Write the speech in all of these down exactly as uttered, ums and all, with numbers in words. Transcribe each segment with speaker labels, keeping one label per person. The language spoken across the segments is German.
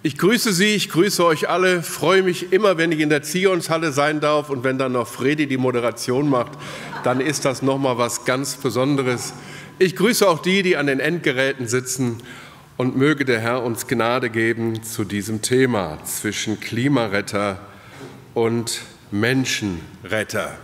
Speaker 1: Ich grüße Sie, ich grüße euch alle, freue mich immer, wenn ich in der Zionshalle sein darf und wenn dann noch Fredi die Moderation macht, dann ist das nochmal was ganz Besonderes. Ich grüße auch die, die an den Endgeräten sitzen und möge der Herr uns Gnade geben zu diesem Thema zwischen Klimaretter und Menschenretter.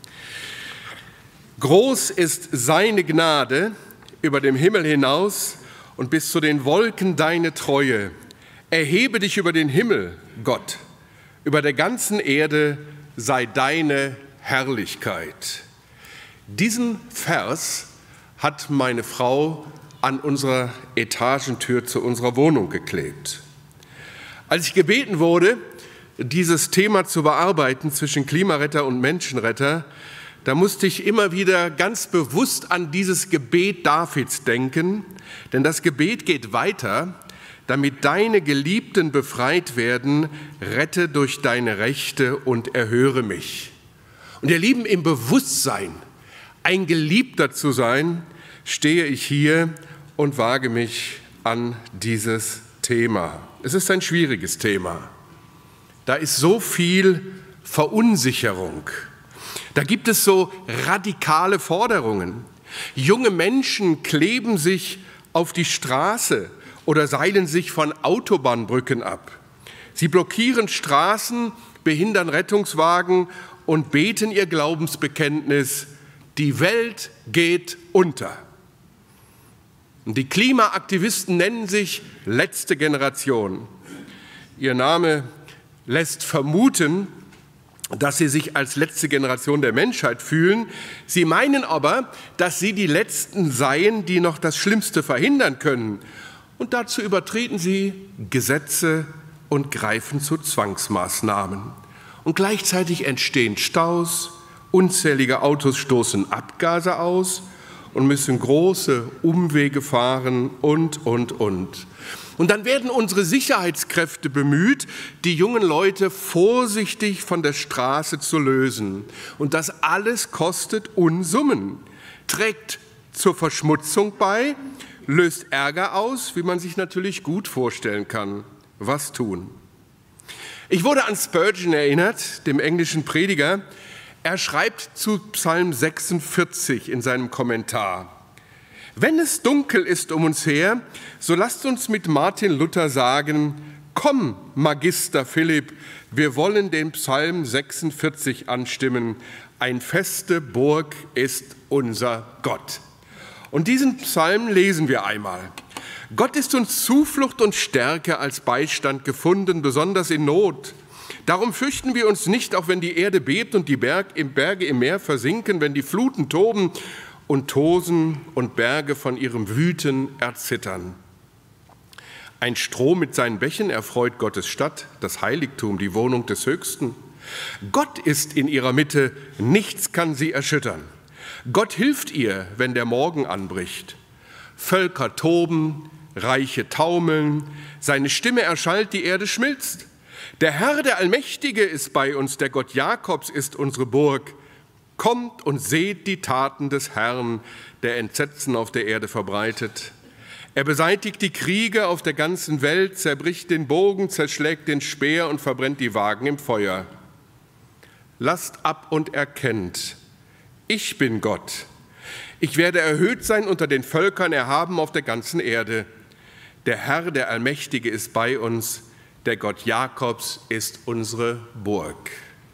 Speaker 1: Groß ist seine Gnade über dem Himmel hinaus und bis zu den Wolken deine Treue. Erhebe dich über den Himmel, Gott, über der ganzen Erde sei deine Herrlichkeit. Diesen Vers hat meine Frau an unserer Etagentür zu unserer Wohnung geklebt. Als ich gebeten wurde, dieses Thema zu bearbeiten zwischen Klimaretter und Menschenretter, da musste ich immer wieder ganz bewusst an dieses Gebet Davids denken, denn das Gebet geht weiter: Damit deine Geliebten befreit werden, rette durch deine Rechte und erhöre mich. Und ihr Lieben, im Bewusstsein, ein Geliebter zu sein, stehe ich hier und wage mich an dieses Thema. Es ist ein schwieriges Thema. Da ist so viel Verunsicherung. Da gibt es so radikale Forderungen. Junge Menschen kleben sich auf die Straße oder seilen sich von Autobahnbrücken ab. Sie blockieren Straßen, behindern Rettungswagen und beten ihr Glaubensbekenntnis: Die Welt geht unter. Und die Klimaaktivisten nennen sich letzte Generation. Ihr Name lässt vermuten, dass sie sich als letzte Generation der Menschheit fühlen. Sie meinen aber, dass sie die Letzten seien, die noch das Schlimmste verhindern können. Und dazu übertreten sie Gesetze und greifen zu Zwangsmaßnahmen. Und gleichzeitig entstehen Staus, unzählige Autos stoßen Abgase aus und müssen große Umwege fahren und, und, und. Und dann werden unsere Sicherheitskräfte bemüht, die jungen Leute vorsichtig von der Straße zu lösen. Und das alles kostet Unsummen, trägt zur Verschmutzung bei, löst Ärger aus, wie man sich natürlich gut vorstellen kann. Was tun? Ich wurde an Spurgeon erinnert, dem englischen Prediger. Er schreibt zu Psalm sechsundvierzig in seinem Kommentar: Wenn es dunkel ist um uns her, so lasst uns mit Martin Luther sagen: Komm, Magister Philipp, wir wollen den Psalm sechsundvierzig anstimmen. Ein feste Burg ist unser Gott. Und diesen Psalm lesen wir einmal. Gott ist uns Zuflucht und Stärke als Beistand gefunden, besonders in Not. Darum fürchten wir uns nicht, auch wenn die Erde bebt und die Berg, im Berge im Meer versinken, wenn die Fluten toben und tosen und Berge von ihrem Wüten erzittern. Ein Strom mit seinen Bächen erfreut Gottes Stadt, das Heiligtum, die Wohnung des Höchsten. Gott ist in ihrer Mitte, nichts kann sie erschüttern. Gott hilft ihr, wenn der Morgen anbricht. Völker toben, Reiche taumeln, seine Stimme erschallt, die Erde schmilzt. Der Herr, der Allmächtige, ist bei uns, der Gott Jakobs ist unsere Burg. Kommt und seht die Taten des Herrn, der Entsetzen auf der Erde verbreitet. Er beseitigt die Kriege auf der ganzen Welt, zerbricht den Bogen, zerschlägt den Speer und verbrennt die Wagen im Feuer. Lasst ab und erkennt: Ich bin Gott. Ich werde erhöht sein unter den Völkern, erhaben auf der ganzen Erde. Der Herr, der Allmächtige, ist bei uns. Der Gott Jakobs ist unsere Burg.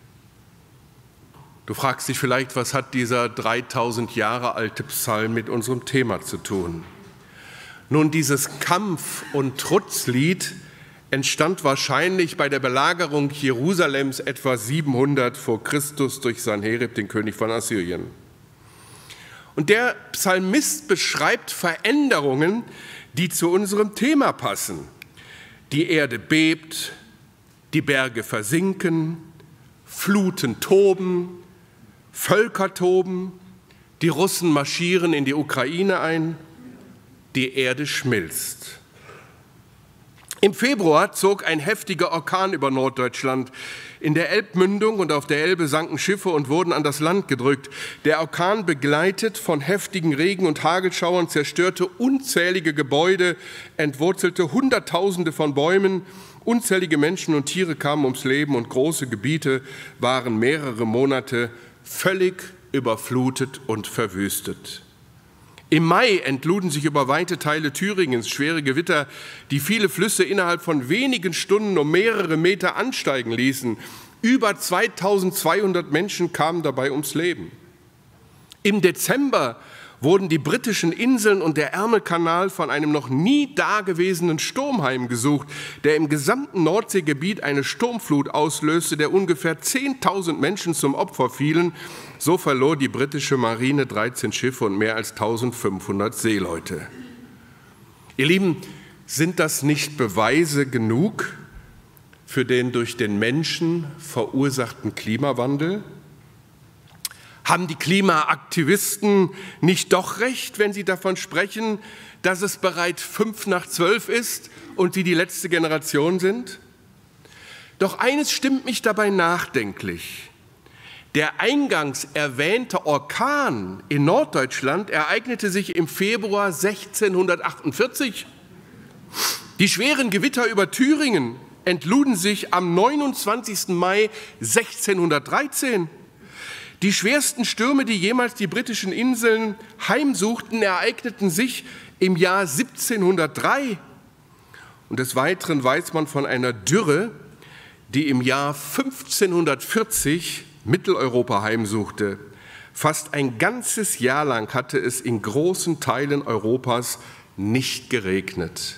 Speaker 1: Du fragst dich vielleicht, was hat dieser dreitausend Jahre alte Psalm mit unserem Thema zu tun? Nun, dieses Kampf- und Trutzlied entstand wahrscheinlich bei der Belagerung Jerusalems etwa siebenhundert vor Christus durch Sanherib, den König von Assyrien. Und der Psalmist beschreibt Veränderungen, die zu unserem Thema passen. Die Erde bebt, die Berge versinken, Fluten toben, Völker toben, die Russen marschieren in die Ukraine ein, die Erde schmilzt. Im Februar zog ein heftiger Orkan über Norddeutschland. In der Elbmündung und auf der Elbe sanken Schiffe und wurden an das Land gedrückt. Der Orkan, begleitet von heftigen Regen- und Hagelschauern, zerstörte unzählige Gebäude, entwurzelte Hunderttausende von Bäumen. Unzählige Menschen und Tiere kamen ums Leben und große Gebiete waren mehrere Monate völlig überflutet und verwüstet. Im Mai entluden sich über weite Teile Thüringens schwere Gewitter, die viele Flüsse innerhalb von wenigen Stunden um mehrere Meter ansteigen ließen. Über zweitausendzweihundert Menschen kamen dabei ums Leben. Im Dezember wurden die britischen Inseln und der Ärmelkanal von einem noch nie dagewesenen Sturm heimgesucht, der im gesamten Nordseegebiet eine Sturmflut auslöste, der ungefähr zehntausend Menschen zum Opfer fielen. So verlor die britische Marine dreizehn Schiffe und mehr als eintausendfünfhundert Seeleute. Ihr Lieben, sind das nicht Beweise genug für den durch den Menschen verursachten Klimawandel? Haben die Klimaaktivisten nicht doch recht, wenn sie davon sprechen, dass es bereits fünf nach zwölf ist und sie die letzte Generation sind? Doch eines stimmt mich dabei nachdenklich. Der eingangs erwähnte Orkan in Norddeutschland ereignete sich im Februar sechzehnhundertachtundvierzig. Die schweren Gewitter über Thüringen entluden sich am neunundzwanzigsten Mai sechzehnhundertdreizehn. Die schwersten Stürme, die jemals die britischen Inseln heimsuchten, ereigneten sich im Jahr siebzehnhundertdrei. Und des Weiteren weiß man von einer Dürre, die im Jahr fünfzehnhundertvierzig Mitteleuropa heimsuchte. Fast ein ganzes Jahr lang hatte es in großen Teilen Europas nicht geregnet.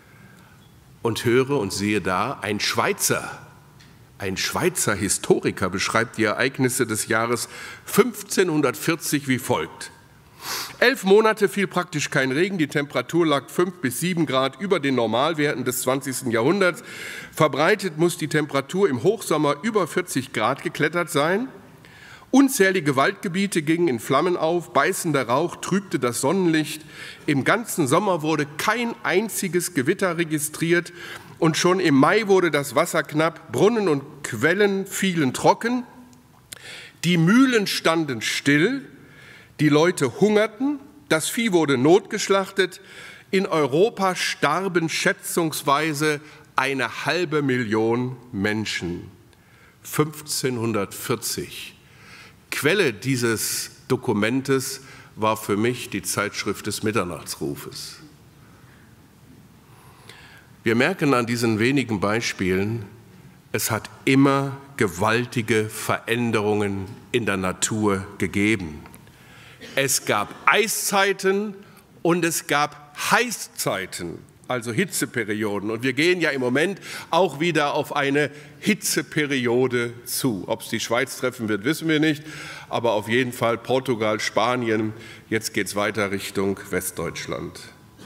Speaker 1: Und höre und sehe da, ein Schweizer, ein Schweizer Historiker beschreibt die Ereignisse des Jahres fünfzehnhundertvierzig wie folgt. Elf Monate fiel praktisch kein Regen, die Temperatur lag fünf bis sieben Grad über den Normalwerten des zwanzigsten Jahrhunderts. Verbreitet muss die Temperatur im Hochsommer über vierzig Grad geklettert sein. Unzählige Waldgebiete gingen in Flammen auf, beißender Rauch trübte das Sonnenlicht. Im ganzen Sommer wurde kein einziges Gewitter registriert und schon im Mai wurde das Wasser knapp, Brunnen und Quellen fielen trocken, die Mühlen standen still, die Leute hungerten, das Vieh wurde notgeschlachtet. In Europa starben schätzungsweise eine halbe Million Menschen. fünfzehnhundertvierzig. Quelle dieses Dokumentes war für mich die Zeitschrift des Mitternachtsrufes. Wir merken an diesen wenigen Beispielen, es hat immer gewaltige Veränderungen in der Natur gegeben. Es gab Eiszeiten und es gab Heißzeiten, also Hitzeperioden. Und wir gehen ja im Moment auch wieder auf eine Hitzeperiode zu. Ob es die Schweiz treffen wird, wissen wir nicht. Aber auf jeden Fall Portugal, Spanien. Jetzt geht es weiter Richtung Westdeutschland.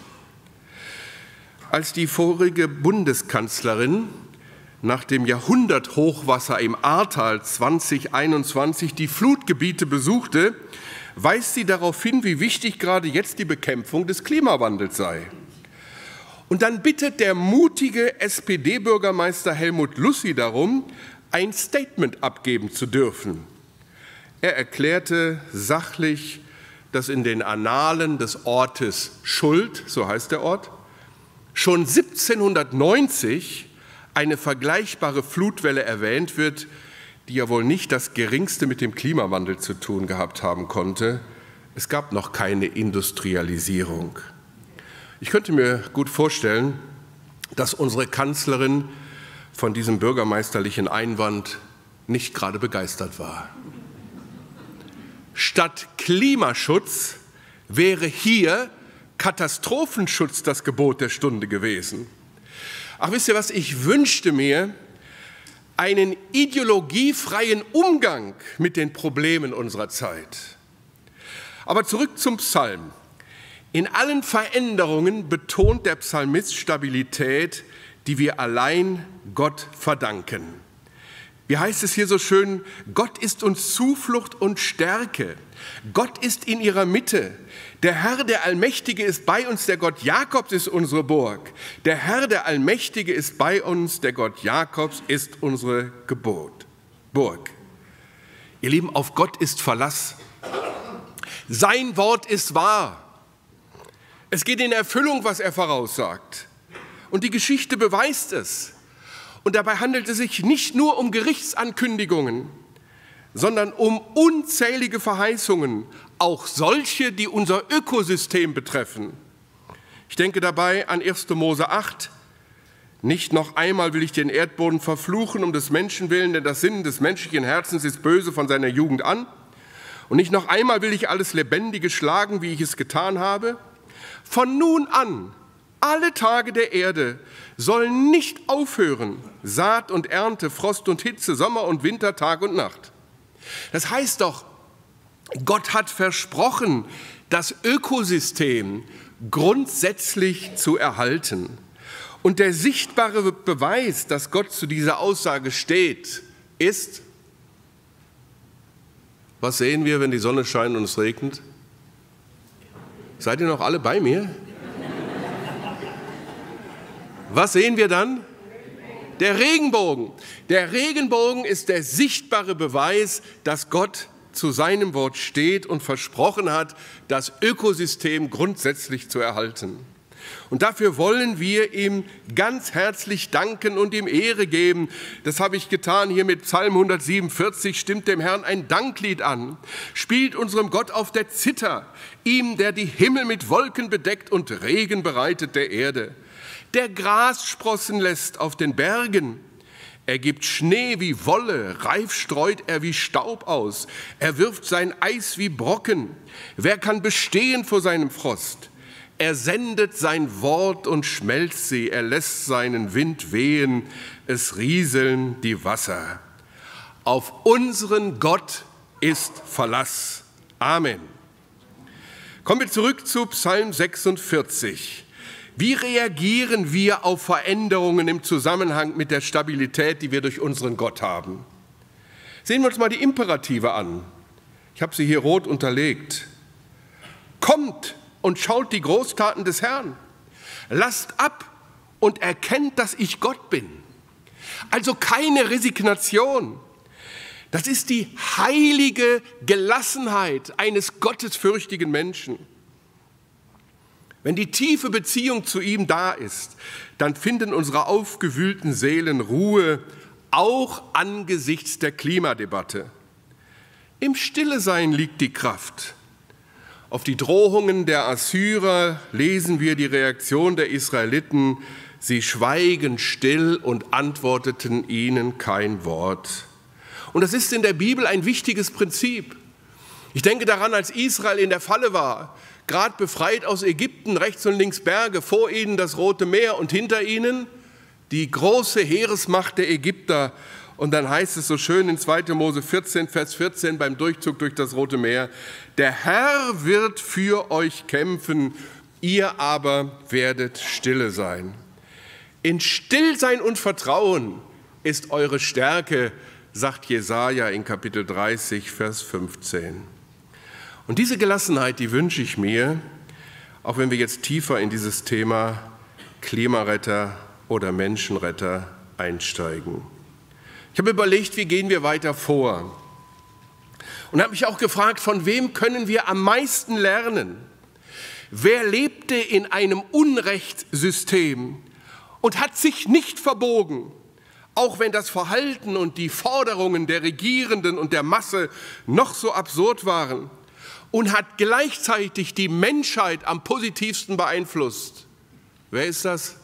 Speaker 1: Als die vorige Bundeskanzlerin nach dem Jahrhunderthochwasser im Ahrtal zweitausendeinundzwanzig die Flutgebiete besuchte, weist sie darauf hin, wie wichtig gerade jetzt die Bekämpfung des Klimawandels sei. Und dann bittet der mutige S P D-Bürgermeister Helmut Lussi darum, ein Statement abgeben zu dürfen. Er erklärte sachlich, dass in den Annalen des Ortes Schuld, so heißt der Ort, schon siebzehnhundertneunzig eine vergleichbare Flutwelle erwähnt wird, die ja wohl nicht das Geringste mit dem Klimawandel zu tun gehabt haben konnte. Es gab noch keine Industrialisierung. Ich könnte mir gut vorstellen, dass unsere Kanzlerin von diesem bürgermeisterlichen Einwand nicht gerade begeistert war. Statt Klimaschutz wäre hier Katastrophenschutz das Gebot der Stunde gewesen. Ach, wisst ihr was, ich wünschte mir einen ideologiefreien Umgang mit den Problemen unserer Zeit. Aber zurück zum Psalm. In allen Veränderungen betont der Psalmist Stabilität, die wir allein Gott verdanken. Wie heißt es hier so schön? Gott ist uns Zuflucht und Stärke. Gott ist in ihrer Mitte. Der Herr, der Allmächtige, ist bei uns. Der Gott Jakobs ist unsere Burg. Der Herr, der Allmächtige, ist bei uns. Der Gott Jakobs ist unsere Geburt, Burg. Ihr Lieben, auf Gott ist Verlass. Sein Wort ist wahr. Es geht in Erfüllung, was er voraussagt. Und die Geschichte beweist es. Und dabei handelt es sich nicht nur um Gerichtsankündigungen, sondern um unzählige Verheißungen, auch solche, die unser Ökosystem betreffen. Ich denke dabei an erster Mose acht. Nicht noch einmal will ich den Erdboden verfluchen um des Menschen willen, denn das Sinnen des menschlichen Herzens ist böse von seiner Jugend an. Und nicht noch einmal will ich alles Lebendige schlagen, wie ich es getan habe. Von nun an, alle Tage der Erde sollen nicht aufhören, Saat und Ernte, Frost und Hitze, Sommer und Winter, Tag und Nacht. Das heißt doch, Gott hat versprochen, das Ökosystem grundsätzlich zu erhalten. Und der sichtbare Beweis, dass Gott zu dieser Aussage steht, ist, was sehen wir, wenn die Sonne scheint und es regnet? Seid ihr noch alle bei mir? Was sehen wir dann? Der Regenbogen. Der Regenbogen ist der sichtbare Beweis, dass Gott zu seinem Wort steht und versprochen hat, das Ökosystem grundsätzlich zu erhalten. Und dafür wollen wir ihm ganz herzlich danken und ihm Ehre geben. Das habe ich getan hier mit Psalm hundertsiebenundvierzig. Stimmt dem Herrn ein Danklied an. Spielt unserem Gott auf der Zither, ihm, der die Himmel mit Wolken bedeckt und Regen bereitet der Erde. Der Gras sprossen lässt auf den Bergen. Er gibt Schnee wie Wolle, reif streut er wie Staub aus. Er wirft sein Eis wie Brocken. Wer kann bestehen vor seinem Frost? Er sendet sein Wort und schmelzt sie. Er lässt seinen Wind wehen. Es rieseln die Wasser. Auf unseren Gott ist Verlass. Amen. Kommen wir zurück zu Psalm sechsundvierzig. Wie reagieren wir auf Veränderungen im Zusammenhang mit der Stabilität, die wir durch unseren Gott haben? Sehen wir uns mal die Imperative an. Ich habe sie hier rot unterlegt. Kommt und schaut die Großtaten des Herrn. Lasst ab und erkennt, dass ich Gott bin. Also keine Resignation. Das ist die heilige Gelassenheit eines gottesfürchtigen Menschen. Wenn die tiefe Beziehung zu ihm da ist, dann finden unsere aufgewühlten Seelen Ruhe, auch angesichts der Klimadebatte. Im Stillesein liegt die Kraft. Auf die Drohungen der Assyrer lesen wir die Reaktion der Israeliten. Sie schweigen still und antworteten ihnen kein Wort. Und das ist in der Bibel ein wichtiges Prinzip. Ich denke daran, als Israel in der Falle war, gerade befreit aus Ägypten, rechts und links Berge, vor ihnen das Rote Meer und hinter ihnen die große Heeresmacht der Ägypter. Und dann heißt es so schön in zweiter Mose vierzehn, Vers vierzehn beim Durchzug durch das Rote Meer, der Herr wird für euch kämpfen, ihr aber werdet stille sein. In Stillsein und Vertrauen ist eure Stärke, sagt Jesaja in Kapitel dreißig, Vers fünfzehn. Und diese Gelassenheit, die wünsche ich mir, auch wenn wir jetzt tiefer in dieses Thema Klimaretter oder Menschenretter einsteigen. Ich habe überlegt, wie gehen wir weiter vor? Und habe mich auch gefragt, von wem können wir am meisten lernen? Wer lebte in einem Unrechtssystem und hat sich nicht verbogen, auch wenn das Verhalten und die Forderungen der Regierenden und der Masse noch so absurd waren, und hat gleichzeitig die Menschheit am positivsten beeinflusst? Wer ist das?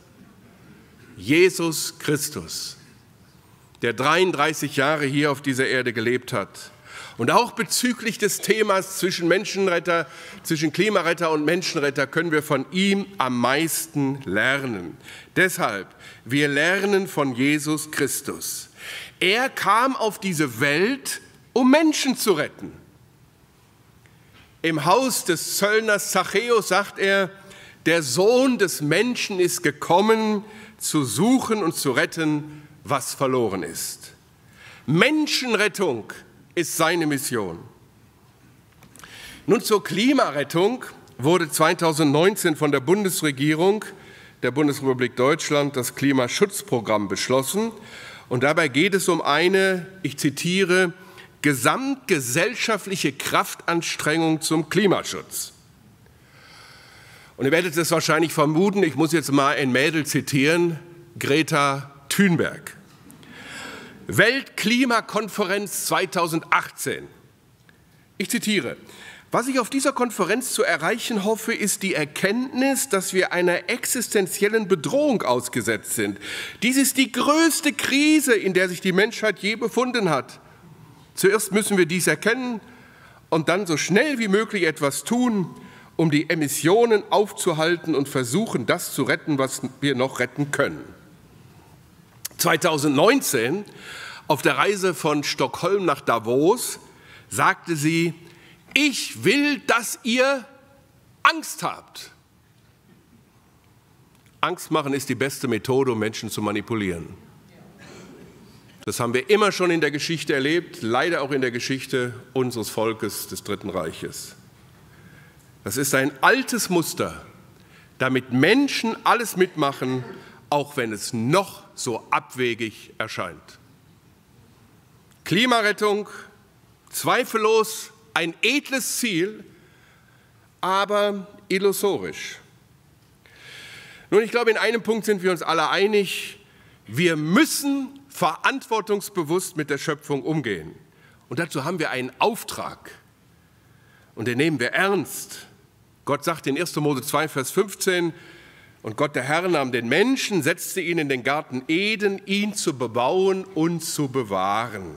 Speaker 1: Jesus Christus, der dreiunddreißig Jahre hier auf dieser Erde gelebt hat. Und auch bezüglich des Themas zwischen Menschenretter, zwischen Klimaretter und Menschenretter können wir von ihm am meisten lernen. Deshalb, wir lernen von Jesus Christus. Er kam auf diese Welt, um Menschen zu retten. Im Haus des Zöllners Zachäus sagt er, der Sohn des Menschen ist gekommen, zu suchen und zu retten, was verloren ist. Menschenrettung ist seine Mission. Nun zur Klimarettung wurde zweitausendneunzehn von der Bundesregierung der Bundesrepublik Deutschland das Klimaschutzprogramm beschlossen. Und dabei geht es um eine, ich zitiere, gesamtgesellschaftliche Kraftanstrengung zum Klimaschutz. Und ihr werdet es wahrscheinlich vermuten, ich muss jetzt mal ein Mädel zitieren, Greta Thunberg. Weltklimakonferenz zweitausendachtzehn. Ich zitiere: Was ich auf dieser Konferenz zu erreichen hoffe, ist die Erkenntnis, dass wir einer existenziellen Bedrohung ausgesetzt sind. Dies ist die größte Krise, in der sich die Menschheit je befunden hat. Zuerst müssen wir dies erkennen und dann so schnell wie möglich etwas tun, um die Emissionen aufzuhalten und versuchen, das zu retten, was wir noch retten können. zweitausendneunzehn, auf der Reise von Stockholm nach Davos, sagte sie: Ich will, dass ihr Angst habt. Angst machen ist die beste Methode, um Menschen zu manipulieren. Das haben wir immer schon in der Geschichte erlebt, leider auch in der Geschichte unseres Volkes des Dritten Reiches. Das ist ein altes Muster, damit Menschen alles mitmachen, auch wenn es noch so abwegig erscheint. Klimarettung, zweifellos ein edles Ziel, aber illusorisch. Nun, ich glaube, in einem Punkt sind wir uns alle einig: Wir müssen verantwortungsbewusst mit der Schöpfung umgehen. Und dazu haben wir einen Auftrag. Und den nehmen wir ernst. Gott sagt in erster Mose zwei, Vers fünfzehn, und Gott der Herr nahm den Menschen, setzte ihn in den Garten Eden, ihn zu bebauen und zu bewahren.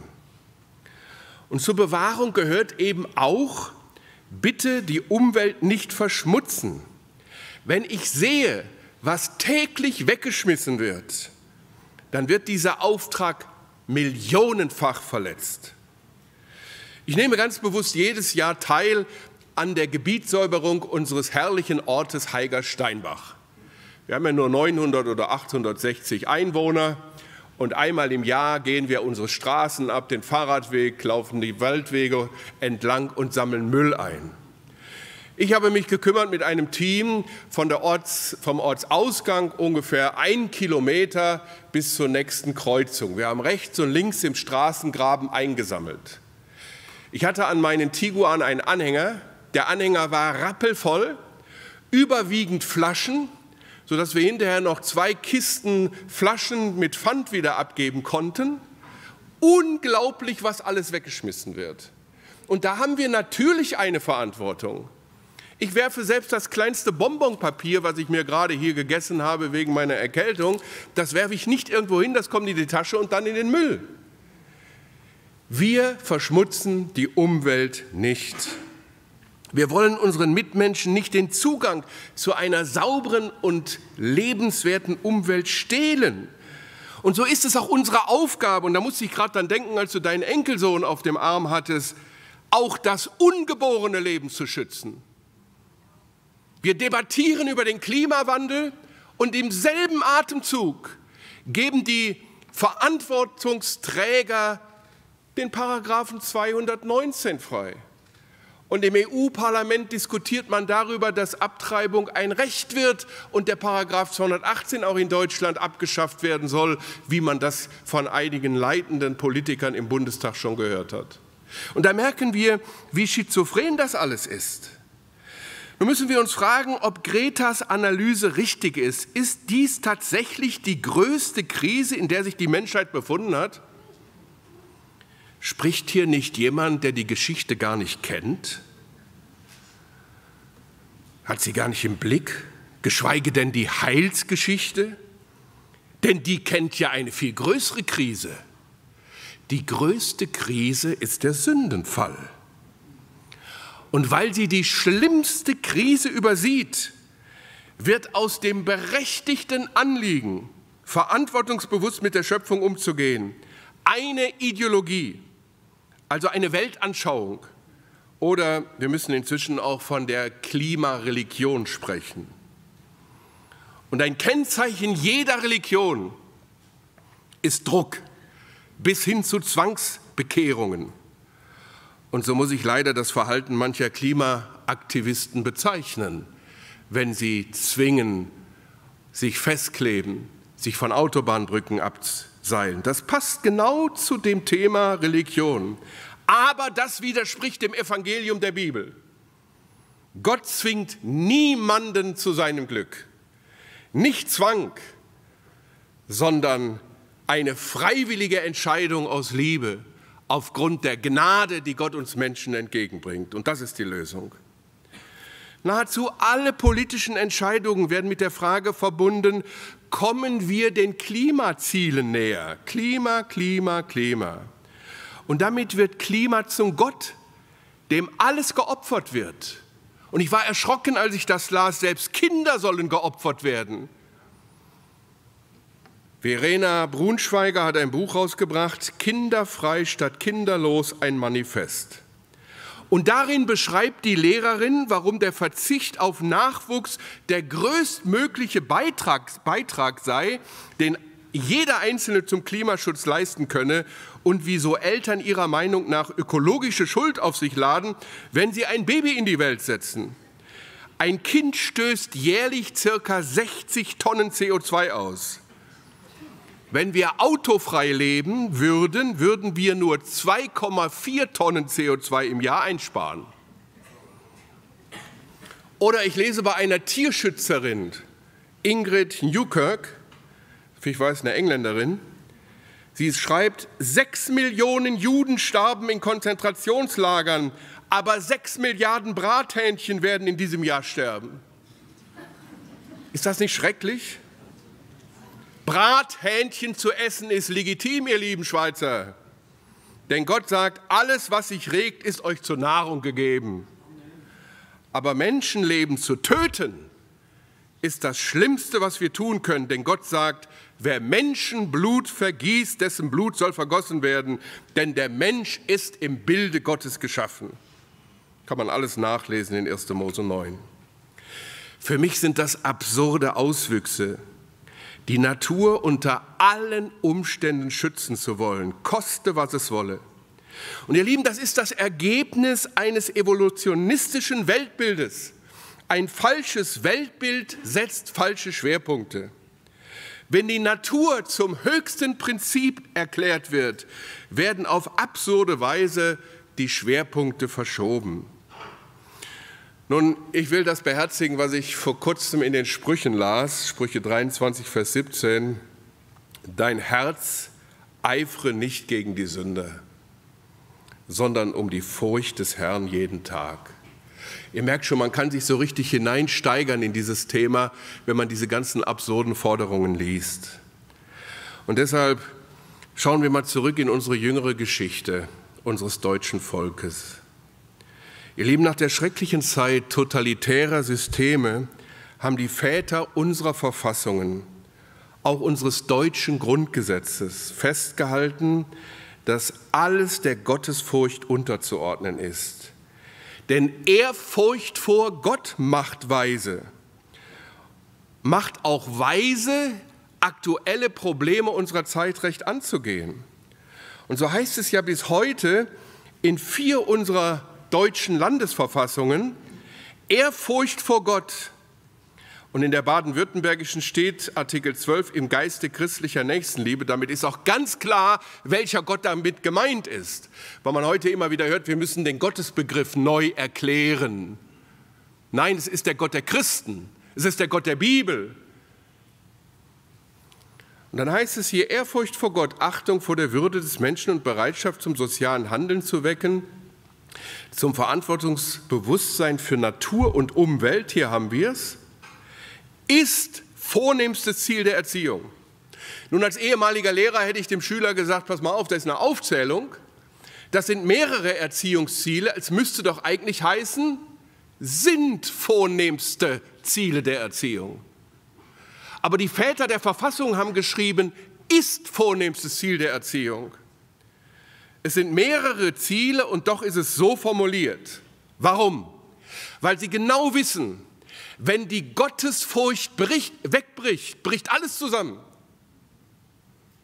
Speaker 1: Und zur Bewahrung gehört eben auch, bitte die Umwelt nicht verschmutzen. Wenn ich sehe, was täglich weggeschmissen wird, dann wird dieser Auftrag millionenfach verletzt. Ich nehme ganz bewusst jedes Jahr teil an der Gebietssäuberung unseres herrlichen Ortes Heiger-Steinbach. Wir haben ja nur neunhundert oder achthundertsechzig Einwohner und einmal im Jahr gehen wir unsere Straßen ab, den Fahrradweg, laufen die Waldwege entlang und sammeln Müll ein. Ich habe mich gekümmert mit einem Team von der Orts, vom Ortsausgang ungefähr ein Kilometer bis zur nächsten Kreuzung. Wir haben rechts und links im Straßengraben eingesammelt. Ich hatte an meinen Tiguan einen Anhänger. Der Anhänger war rappelvoll, überwiegend Flaschen, sodass wir hinterher noch zwei Kisten Flaschen mit Pfand wieder abgeben konnten. Unglaublich, was alles weggeschmissen wird. Und da haben wir natürlich eine Verantwortung. Ich werfe selbst das kleinste Bonbonpapier, was ich mir gerade hier gegessen habe wegen meiner Erkältung, das werfe ich nicht irgendwo hin, das kommt in die Tasche und dann in den Müll. Wir verschmutzen die Umwelt nicht. Wir wollen unseren Mitmenschen nicht den Zugang zu einer sauberen und lebenswerten Umwelt stehlen. Und so ist es auch unsere Aufgabe, und da musste ich gerade dann denken, als du deinen Enkelsohn auf dem Arm hattest, auch das ungeborene Leben zu schützen. Wir debattieren über den Klimawandel und im selben Atemzug geben die Verantwortungsträger den Paragraphen zweihundertneunzehn frei. Und im E U-Parlament diskutiert man darüber, dass Abtreibung ein Recht wird und der Paragraph zweihundertachtzehn auch in Deutschland abgeschafft werden soll, wie man das von einigen leitenden Politikern im Bundestag schon gehört hat. Und da merken wir, wie schizophren das alles ist. Nun müssen wir uns fragen, ob Gretas Analyse richtig ist. Ist dies tatsächlich die größte Krise, in der sich die Menschheit befunden hat? Spricht hier nicht jemand, der die Geschichte gar nicht kennt? Hat sie gar nicht im Blick, geschweige denn die Heilsgeschichte? Denn die kennt ja eine viel größere Krise. Die größte Krise ist der Sündenfall. Und weil sie die schlimmste Krise übersieht, wird aus dem berechtigten Anliegen, verantwortungsbewusst mit der Schöpfung umzugehen, eine Ideologie, also eine Weltanschauung, oder wir müssen inzwischen auch von der Klimareligion sprechen. Und ein Kennzeichen jeder Religion ist Druck, bis hin zu Zwangsbekehrungen. Und so muss ich leider das Verhalten mancher Klimaaktivisten bezeichnen, wenn sie zwingen, sich festkleben, sich von Autobahnbrücken abseilen. Das passt genau zu dem Thema Religion. Aber das widerspricht dem Evangelium der Bibel. Gott zwingt niemanden zu seinem Glück. Nicht Zwang, sondern eine freiwillige Entscheidung aus Liebe aufgrund der Gnade, die Gott uns Menschen entgegenbringt. Und das ist die Lösung. Nahezu alle politischen Entscheidungen werden mit der Frage verbunden, kommen wir den Klimazielen näher? Klima, Klima, Klima. Und damit wird Klima zum Gott, dem alles geopfert wird. Und ich war erschrocken, als ich das las, selbst Kinder sollen geopfert werden. Verena Brunschweiger hat ein Buch rausgebracht, Kinderfrei statt kinderlos, ein Manifest. Und darin beschreibt die Lehrerin, warum der Verzicht auf Nachwuchs der größtmögliche Beitrag, Beitrag sei, den jeder Einzelne zum Klimaschutz leisten könne und wieso Eltern ihrer Meinung nach ökologische Schuld auf sich laden, wenn sie ein Baby in die Welt setzen. Ein Kind stößt jährlich circa sechzig Tonnen C O zwei aus. Wenn wir autofrei leben würden, würden wir nur zwei Komma vier Tonnen C O zwei im Jahr einsparen. Oder ich lese bei einer Tierschützerin, Ingrid Newkirk, ich weiß, eine Engländerin, sie schreibt, sechs Millionen Juden starben in Konzentrationslagern, aber sechs Milliarden Brathähnchen werden in diesem Jahr sterben. Ist das nicht schrecklich? Brathähnchen zu essen ist legitim, ihr lieben Schweizer. Denn Gott sagt, alles, was sich regt, ist euch zur Nahrung gegeben. Aber Menschenleben zu töten, ist das Schlimmste, was wir tun können. Denn Gott sagt, wer Menschenblut vergießt, dessen Blut soll vergossen werden. Denn der Mensch ist im Bilde Gottes geschaffen. Kann man alles nachlesen in erster Mose neun. Für mich sind das absurde Auswüchse, die Natur unter allen Umständen schützen zu wollen, koste, was es wolle. Und ihr Lieben, das ist das Ergebnis eines evolutionistischen Weltbildes. Ein falsches Weltbild setzt falsche Schwerpunkte. Wenn die Natur zum höchsten Prinzip erklärt wird, werden auf absurde Weise die Schwerpunkte verschoben. Nun, ich will das beherzigen, was ich vor kurzem in den Sprüchen las, Sprüche dreiundzwanzig, Vers siebzehn. Dein Herz eifere nicht gegen die Sünde, sondern um die Furcht des Herrn jeden Tag. Ihr merkt schon, man kann sich so richtig hineinsteigern in dieses Thema, wenn man diese ganzen absurden Forderungen liest. Und deshalb schauen wir mal zurück in unsere jüngere Geschichte unseres deutschen Volkes. Ihr Lieben, nach der schrecklichen Zeit totalitärer Systeme haben die Väter unserer Verfassungen, auch unseres deutschen Grundgesetzes, festgehalten, dass alles der Gottesfurcht unterzuordnen ist. Denn Ehrfurcht vor Gott macht weise, macht auch weise, aktuelle Probleme unserer Zeit recht anzugehen. Und so heißt es ja bis heute in vier unserer deutschen Landesverfassungen, Ehrfurcht vor Gott. Und in der baden-württembergischen steht Artikel zwölf im Geiste christlicher Nächstenliebe. Damit ist auch ganz klar, welcher Gott damit gemeint ist. Weil man heute immer wieder hört, wir müssen den Gottesbegriff neu erklären. Nein, es ist der Gott der Christen. Es ist der Gott der Bibel. Und dann heißt es hier, Ehrfurcht vor Gott, Achtung vor der Würde des Menschen und Bereitschaft zum sozialen Handeln zu wecken, zum Verantwortungsbewusstsein für Natur und Umwelt, hier haben wir es, ist vornehmstes Ziel der Erziehung. Nun, als ehemaliger Lehrer hätte ich dem Schüler gesagt, pass mal auf, das ist eine Aufzählung, das sind mehrere Erziehungsziele, es müsste doch eigentlich heißen, sind vornehmste Ziele der Erziehung. Aber die Väter der Verfassung haben geschrieben, ist vornehmstes Ziel der Erziehung. Es sind mehrere Ziele und doch ist es so formuliert. Warum? Weil sie genau wissen, wenn die Gottesfurcht bricht, wegbricht, bricht alles zusammen.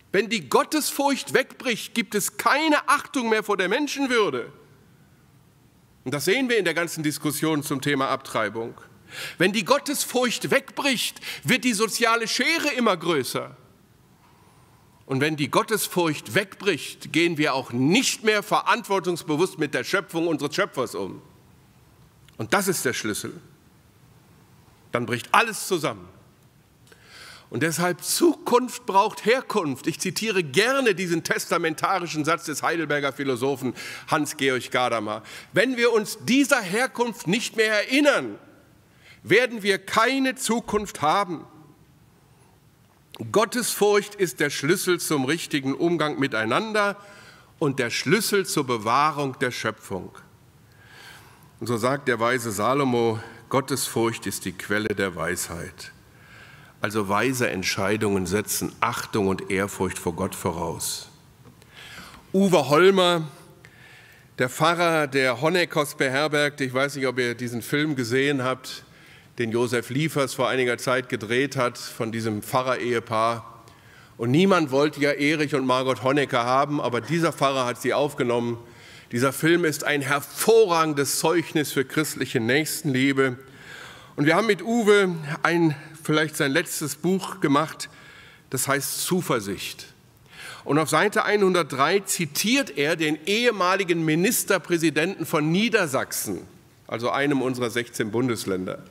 Speaker 1: Wenn die Gottesfurcht wegbricht, gibt es keine Achtung mehr vor der Menschenwürde. Und das sehen wir in der ganzen Diskussion zum Thema Abtreibung. Wenn die Gottesfurcht wegbricht, wird die soziale Schere immer größer. Und wenn die Gottesfurcht wegbricht, gehen wir auch nicht mehr verantwortungsbewusst mit der Schöpfung unseres Schöpfers um. Und das ist der Schlüssel. Dann bricht alles zusammen. Und deshalb Zukunft braucht Herkunft. Ich zitiere gerne diesen testamentarischen Satz des Heidelberger Philosophen Hans-Georg Gadamer. Wenn wir uns dieser Herkunft nicht mehr erinnern, werden wir keine Zukunft haben. Gottesfurcht ist der Schlüssel zum richtigen Umgang miteinander und der Schlüssel zur Bewahrung der Schöpfung. Und so sagt der weise Salomo, Gottesfurcht ist die Quelle der Weisheit. Also weise Entscheidungen setzen Achtung und Ehrfurcht vor Gott voraus. Uwe Holmer, der Pfarrer, der Honneckos beherbergt, ich weiß nicht, ob ihr diesen Film gesehen habt, den Josef Liefers vor einiger Zeit gedreht hat, von diesem Pfarrer-Ehepaar. Und niemand wollte ja Erich und Margot Honecker haben, aber dieser Pfarrer hat sie aufgenommen. Dieser Film ist ein hervorragendes Zeugnis für christliche Nächstenliebe. Und wir haben mit Uwe ein, vielleicht sein letztes Buch gemacht, das heißt Zuversicht. Und auf Seite hundertdrei zitiert er den ehemaligen Ministerpräsidenten von Niedersachsen, also einem unserer sechzehn Bundesländer.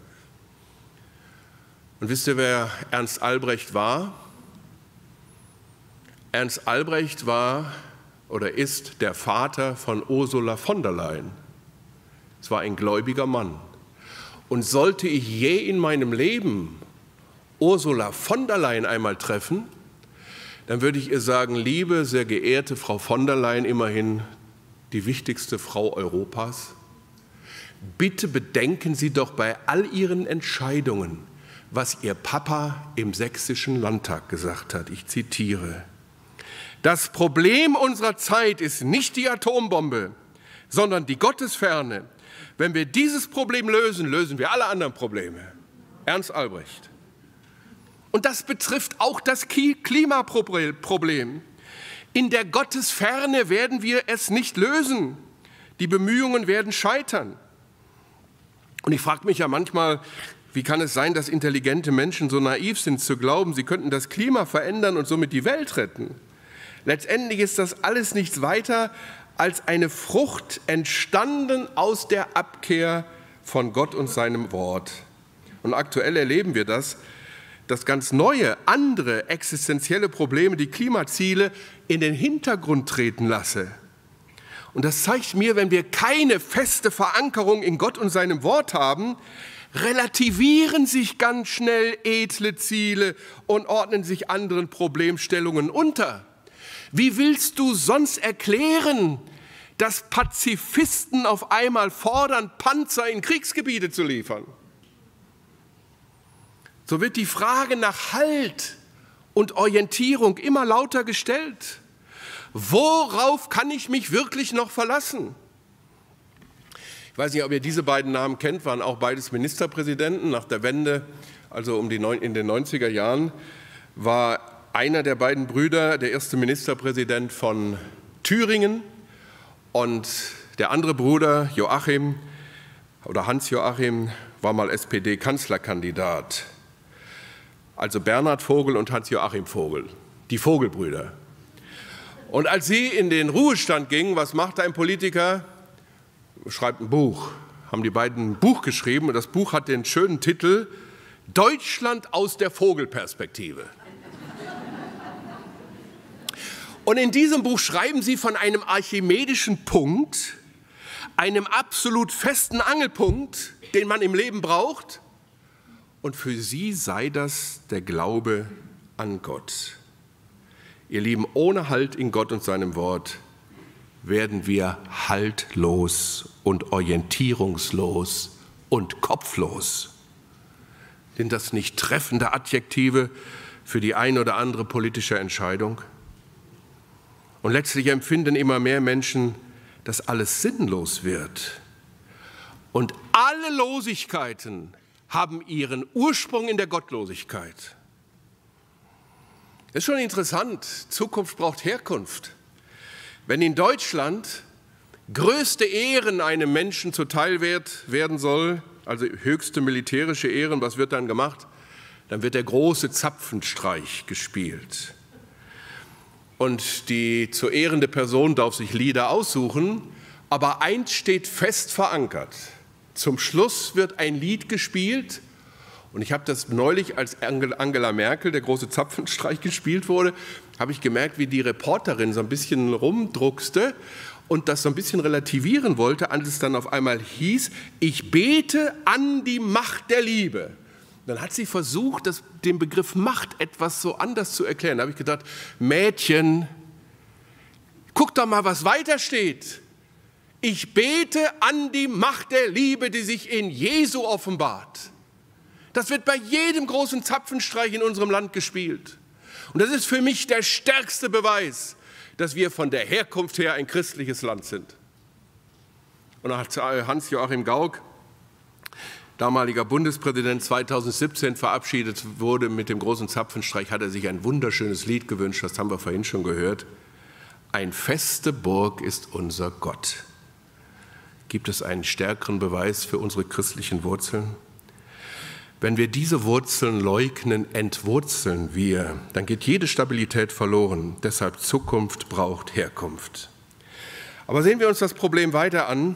Speaker 1: Und wisst ihr, wer Ernst Albrecht war? Ernst Albrecht war oder ist der Vater von Ursula von der Leyen. Es war ein gläubiger Mann. Und sollte ich je in meinem Leben Ursula von der Leyen einmal treffen, dann würde ich ihr sagen, liebe, sehr geehrte Frau von der Leyen, immerhin die wichtigste Frau Europas, bitte bedenken Sie doch bei all Ihren Entscheidungen, was Ihr Papa im Sächsischen Landtag gesagt hat. Ich zitiere: Das Problem unserer Zeit ist nicht die Atombombe, sondern die Gottesferne. Wenn wir dieses Problem lösen, lösen wir alle anderen Probleme. Ernst Albrecht. Und das betrifft auch das Klimaproblem. In der Gottesferne werden wir es nicht lösen. Die Bemühungen werden scheitern. Und ich frage mich ja manchmal, wie kann es sein, dass intelligente Menschen so naiv sind zu glauben, sie könnten das Klima verändern und somit die Welt retten? Letztendlich ist das alles nichts weiter als eine Frucht, entstanden aus der Abkehr von Gott und seinem Wort. Und aktuell erleben wir das, dass ganz neue, andere existenzielle Probleme die Klimaziele in den Hintergrund treten lassen. Und das zeigt mir, wenn wir keine feste Verankerung in Gott und seinem Wort haben, relativieren sich ganz schnell edle Ziele und ordnen sich anderen Problemstellungen unter. Wie willst du sonst erklären, dass Pazifisten auf einmal fordern, Panzer in Kriegsgebiete zu liefern? So wird die Frage nach Halt und Orientierung immer lauter gestellt. Worauf kann ich mich wirklich noch verlassen? Ich weiß nicht, ob ihr diese beiden Namen kennt, waren auch beides Ministerpräsidenten. Nach der Wende, also um die neun, in den neunziger Jahren, war einer der beiden Brüder der erste Ministerpräsident von Thüringen und der andere Bruder, Joachim oder Hans-Joachim, war mal S P D-Kanzlerkandidat. Also Bernhard Vogel und Hans-Joachim Vogel, die Vogelbrüder. Und als sie in den Ruhestand gingen, was macht ein Politiker? Schreibt ein Buch. Haben die beiden ein Buch geschrieben und das Buch hat den schönen Titel Deutschland aus der Vogelperspektive. Und in diesem Buch schreiben sie von einem archimedischen Punkt, einem absolut festen Angelpunkt, den man im Leben braucht. Und für sie sei das der Glaube an Gott. Ihr Lieben, ohne Halt in Gott und seinem Wort werden wir haltlos und orientierungslos und kopflos. Sind das nicht treffende Adjektive für die eine oder andere politische Entscheidung? Und letztlich empfinden immer mehr Menschen, dass alles sinnlos wird. Und alle Losigkeiten haben ihren Ursprung in der Gottlosigkeit. Das ist schon interessant. Zukunft braucht Herkunft. Wenn in Deutschland größte Ehren einem Menschen zuteil werden soll, also höchste militärische Ehren, was wird dann gemacht? Dann wird der große Zapfenstreich gespielt. Und die zu ehrende Person darf sich Lieder aussuchen, aber eins steht fest verankert. Zum Schluss wird ein Lied gespielt, und ich habe das neulich, als Angela Merkel, der große Zapfenstreich, gespielt wurde, habe ich gemerkt, wie die Reporterin so ein bisschen rumdruckste und das so ein bisschen relativieren wollte, als es dann auf einmal hieß, ich bete an die Macht der Liebe. Dann hat sie versucht, das, den Begriff Macht etwas so anders zu erklären. Da habe ich gedacht, Mädchen, guck doch mal, was weiter steht. Ich bete an die Macht der Liebe, die sich in Jesu offenbart. Das wird bei jedem großen Zapfenstreich in unserem Land gespielt. Und das ist für mich der stärkste Beweis, dass wir von der Herkunft her ein christliches Land sind. Und als Hans-Joachim Gauck, damaliger Bundespräsident, zweitausendsiebzehn verabschiedet wurde mit dem großen Zapfenstreich, hat er sich ein wunderschönes Lied gewünscht, das haben wir vorhin schon gehört. Ein feste Burg ist unser Gott. Gibt es einen stärkeren Beweis für unsere christlichen Wurzeln? Wenn wir diese Wurzeln leugnen, entwurzeln wir, dann geht jede Stabilität verloren. Deshalb Zukunft braucht Herkunft. Aber sehen wir uns das Problem weiter an.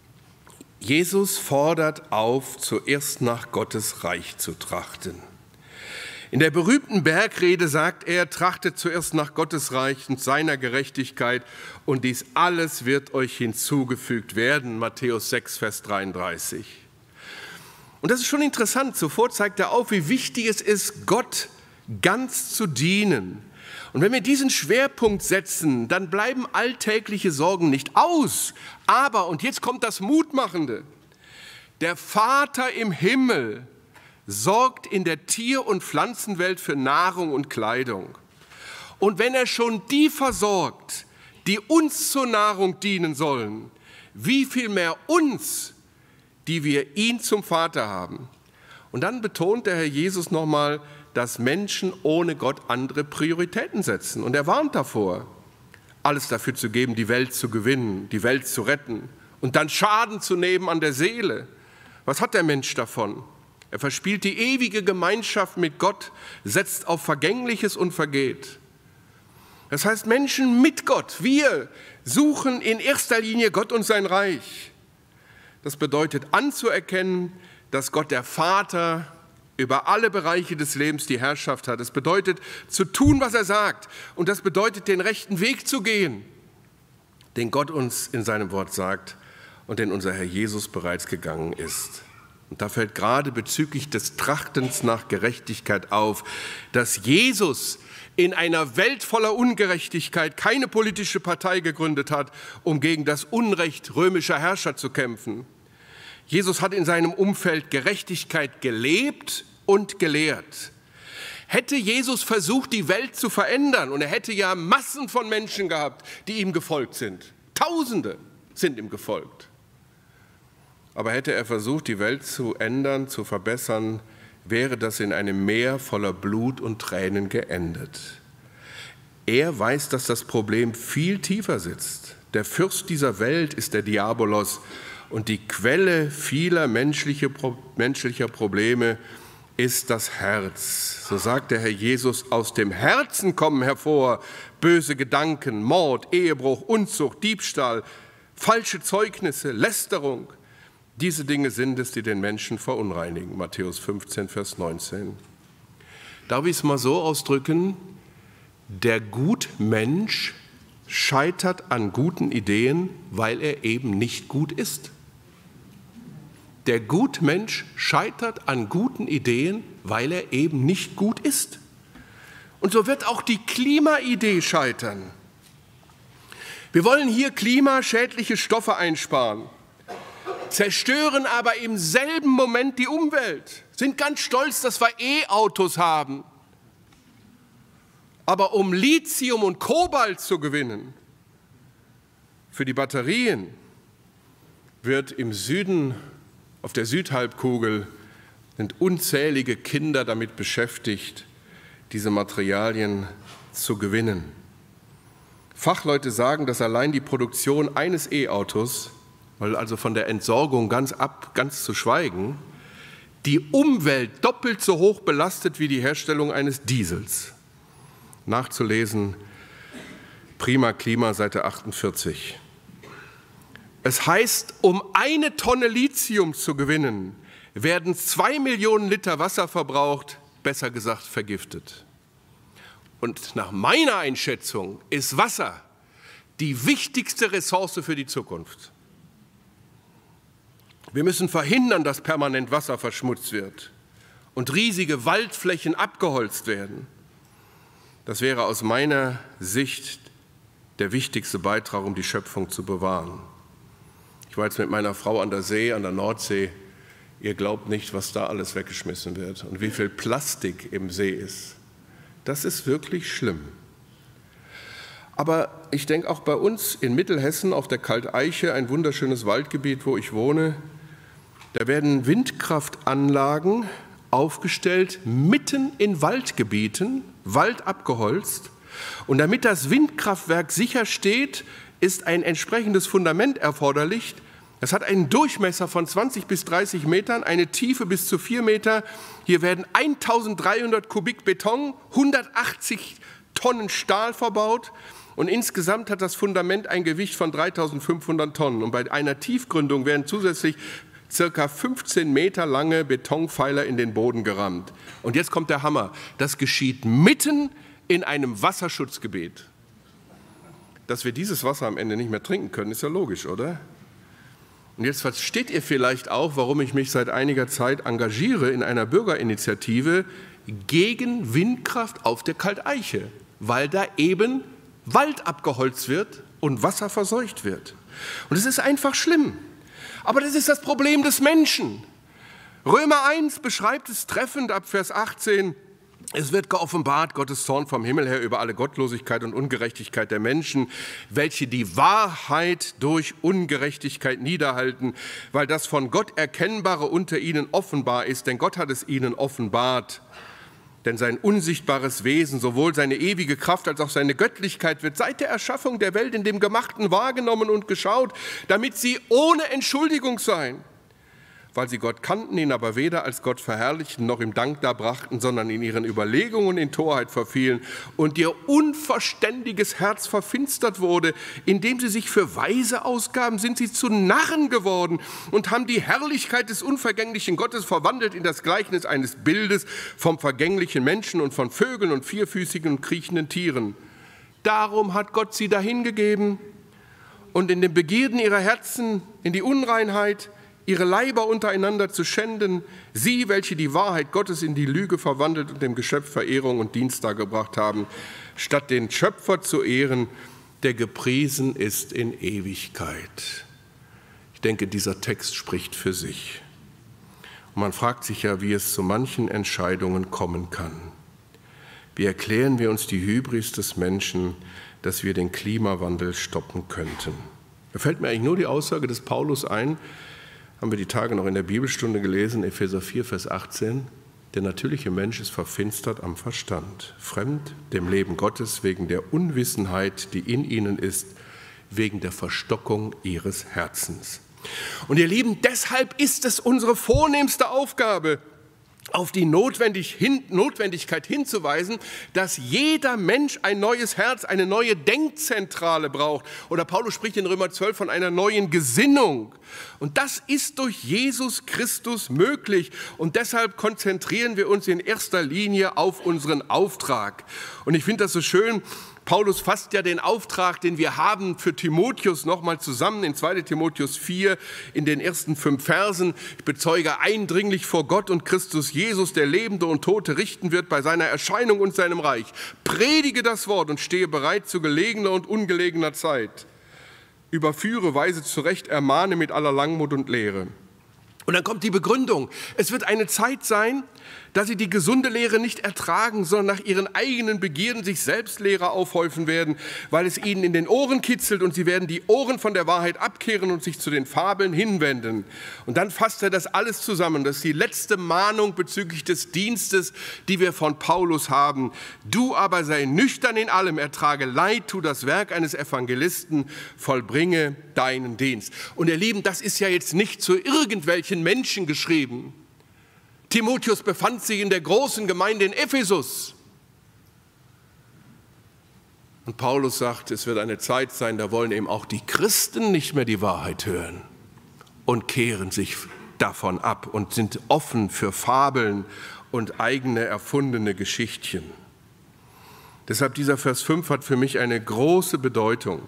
Speaker 1: Jesus fordert auf, zuerst nach Gottes Reich zu trachten. In der berühmten Bergrede sagt er, trachtet zuerst nach Gottes Reich und seiner Gerechtigkeit und dies alles wird euch hinzugefügt werden. Matthäus sechs, Vers dreiunddreißig. Und das ist schon interessant. Zuvor zeigt er auf, wie wichtig es ist, Gott ganz zu dienen. Und wenn wir diesen Schwerpunkt setzen, dann bleiben alltägliche Sorgen nicht aus. Aber, und jetzt kommt das Mutmachende, der Vater im Himmel sorgt in der Tier- und Pflanzenwelt für Nahrung und Kleidung. Und wenn er schon die versorgt, die uns zur Nahrung dienen sollen, wie viel mehr uns, die wir ihn zum Vater haben. Und dann betont der Herr Jesus nochmal, dass Menschen ohne Gott andere Prioritäten setzen. Und er warnt davor, alles dafür zu geben, die Welt zu gewinnen, die Welt zu retten und dann Schaden zu nehmen an der Seele. Was hat der Mensch davon? Er verspielt die ewige Gemeinschaft mit Gott, setzt auf Vergängliches und vergeht. Das heißt, Menschen mit Gott, wir suchen in erster Linie Gott und sein Reich. Das bedeutet anzuerkennen, dass Gott der Vater über alle Bereiche des Lebens die Herrschaft hat. Es bedeutet zu tun, was er sagt. Und das bedeutet, den rechten Weg zu gehen, den Gott uns in seinem Wort sagt und den unser Herr Jesus bereits gegangen ist. Und da fällt gerade bezüglich des Trachtens nach Gerechtigkeit auf, dass Jesus in einer Welt voller Ungerechtigkeit keine politische Partei gegründet hat, um gegen das Unrecht römischer Herrscher zu kämpfen. Jesus hat in seinem Umfeld Gerechtigkeit gelebt und gelehrt. Hätte Jesus versucht, die Welt zu verändern, und er hätte ja Massen von Menschen gehabt, die ihm gefolgt sind. Tausende sind ihm gefolgt. Aber hätte er versucht, die Welt zu ändern, zu verbessern, wäre das in einem Meer voller Blut und Tränen geendet. Er weiß, dass das Problem viel tiefer sitzt. Der Fürst dieser Welt ist der Diabolos und die Quelle vieler menschlicher Probleme ist das Herz. So sagt der Herr Jesus, aus dem Herzen kommen hervor böse Gedanken, Mord, Ehebruch, Unzucht, Diebstahl, falsche Zeugnisse, Lästerung. Diese Dinge sind es, die den Menschen verunreinigen. Matthäus fünfzehn, Vers neunzehn. Darf ich es mal so ausdrücken? Der Gutmensch scheitert an guten Ideen, weil er eben nicht gut ist. Der Gutmensch scheitert an guten Ideen, weil er eben nicht gut ist. Und so wird auch die Klimaidee scheitern. Wir wollen hier klimaschädliche Stoffe einsparen, zerstören aber im selben Moment die Umwelt, sind ganz stolz, dass wir E-Autos haben. Aber um Lithium und Kobalt zu gewinnen, für die Batterien, wird im Süden, auf der Südhalbkugel, sind unzählige Kinder damit beschäftigt, diese Materialien zu gewinnen. Fachleute sagen, dass allein die Produktion eines E-Autos, weil also von der Entsorgung ganz ab, ganz zu schweigen, die Umwelt doppelt so hoch belastet wie die Herstellung eines Diesels. Nachzulesen, Prima Klima, Seite achtundvierzig. Es heißt, um eine Tonne Lithium zu gewinnen, werden zwei Millionen Liter Wasser verbraucht, besser gesagt vergiftet. Und nach meiner Einschätzung ist Wasser die wichtigste Ressource für die Zukunft. Wir müssen verhindern, dass permanent Wasser verschmutzt wird und riesige Waldflächen abgeholzt werden. Das wäre aus meiner Sicht der wichtigste Beitrag, um die Schöpfung zu bewahren. Ich war jetzt mit meiner Frau an der See, an der Nordsee. Ihr glaubt nicht, was da alles weggeschmissen wird und wie viel Plastik im See ist. Das ist wirklich schlimm. Aber ich denke auch bei uns in Mittelhessen auf der Kalteiche, ein wunderschönes Waldgebiet, wo ich wohne, da werden Windkraftanlagen aufgestellt, mitten in Waldgebieten, Wald abgeholzt. Und damit das Windkraftwerk sicher steht, ist ein entsprechendes Fundament erforderlich. Es hat einen Durchmesser von zwanzig bis dreißig Metern, eine Tiefe bis zu vier Meter. Hier werden eintausenddreihundert Kubik Beton, hundertachtzig Tonnen Stahl verbaut. Und insgesamt hat das Fundament ein Gewicht von dreitausendfünfhundert Tonnen. Und bei einer Tiefgründung werden zusätzlich circa fünfzehn Meter lange Betonpfeiler in den Boden gerammt. Und jetzt kommt der Hammer. Das geschieht mitten in einem Wasserschutzgebiet. Dass wir dieses Wasser am Ende nicht mehr trinken können, ist ja logisch, oder? Und jetzt versteht ihr vielleicht auch, warum ich mich seit einiger Zeit engagiere in einer Bürgerinitiative gegen Windkraft auf der Kalteiche, weil da eben Wald abgeholzt wird und Wasser verseucht wird. Und es ist einfach schlimm. Aber das ist das Problem des Menschen. Römer eins beschreibt es treffend ab Vers achtzehn. Es wird geoffenbart, Gottes Zorn vom Himmel her über alle Gottlosigkeit und Ungerechtigkeit der Menschen, welche die Wahrheit durch Ungerechtigkeit niederhalten, weil das von Gott Erkennbare unter ihnen offenbar ist, denn Gott hat es ihnen offenbart. Denn sein unsichtbares Wesen, sowohl seine ewige Kraft als auch seine Göttlichkeit wird seit der Erschaffung der Welt in dem Gemachten wahrgenommen und geschaut, damit sie ohne Entschuldigung seien. Weil sie Gott kannten, ihn aber weder als Gott verherrlichten noch ihm Dank darbrachten, sondern in ihren Überlegungen in Torheit verfielen und ihr unverständiges Herz verfinstert wurde. Indem sie sich für Weise ausgaben, sind sie zu Narren geworden und haben die Herrlichkeit des unvergänglichen Gottes verwandelt in das Gleichnis eines Bildes vom vergänglichen Menschen und von Vögeln und vierfüßigen und kriechenden Tieren. Darum hat Gott sie dahingegeben und in den Begierden ihrer Herzen, in die Unreinheit, ihre Leiber untereinander zu schänden, sie, welche die Wahrheit Gottes in die Lüge verwandelt und dem Geschöpf Verehrung und Dienst dargebracht haben, statt den Schöpfer zu ehren, der gepriesen ist in Ewigkeit. Ich denke, dieser Text spricht für sich. Und man fragt sich ja, wie es zu manchen Entscheidungen kommen kann. Wie erklären wir uns die Hybris des Menschen, dass wir den Klimawandel stoppen könnten? Da fällt mir eigentlich nur die Aussage des Paulus ein, haben wir die Tage noch in der Bibelstunde gelesen, Epheser vier, Vers achtzehn. Der natürliche Mensch ist verfinstert am Verstand, fremd dem Leben Gottes wegen der Unwissenheit, die in ihnen ist, wegen der Verstockung ihres Herzens. Und ihr Lieben, deshalb ist es unsere vornehmste Aufgabe, auf die Notwendig hin, Notwendigkeit hinzuweisen, dass jeder Mensch ein neues Herz, eine neue Denkzentrale braucht. Oder Paulus spricht in Römer zwölf von einer neuen Gesinnung. Und das ist durch Jesus Christus möglich. Und deshalb konzentrieren wir uns in erster Linie auf unseren Auftrag. Und ich finde das so schön, Paulus fasst ja den Auftrag, den wir haben für Timotheus nochmal zusammen in zweiter Timotheus vier in den ersten fünf Versen. Ich bezeuge eindringlich vor Gott und Christus Jesus, der Lebende und Tote richten wird bei seiner Erscheinung und seinem Reich. Predige das Wort und stehe bereit zu gelegener und ungelegener Zeit. Überführe, weise zurecht, ermahne mit aller Langmut und Lehre. Und dann kommt die Begründung. Es wird eine Zeit sein, dass sie die gesunde Lehre nicht ertragen, sondern nach ihren eigenen Begierden sich selbst Lehrer aufhäufen werden, weil es ihnen in den Ohren kitzelt, und sie werden die Ohren von der Wahrheit abkehren und sich zu den Fabeln hinwenden. Und dann fasst er das alles zusammen. Das ist die letzte Mahnung bezüglich des Dienstes, die wir von Paulus haben. Du aber sei nüchtern in allem, ertrage Leid, tu das Werk eines Evangelisten, vollbringe deinen Dienst. Und ihr Lieben, das ist ja jetzt nicht zu irgendwelchen Menschen geschrieben. Timotheus befand sich in der großen Gemeinde in Ephesus. Und Paulus sagt, es wird eine Zeit sein, da wollen eben auch die Christen nicht mehr die Wahrheit hören und kehren sich davon ab und sind offen für Fabeln und eigene erfundene Geschichtchen. Deshalb dieser Vers fünf hat für mich eine große Bedeutung.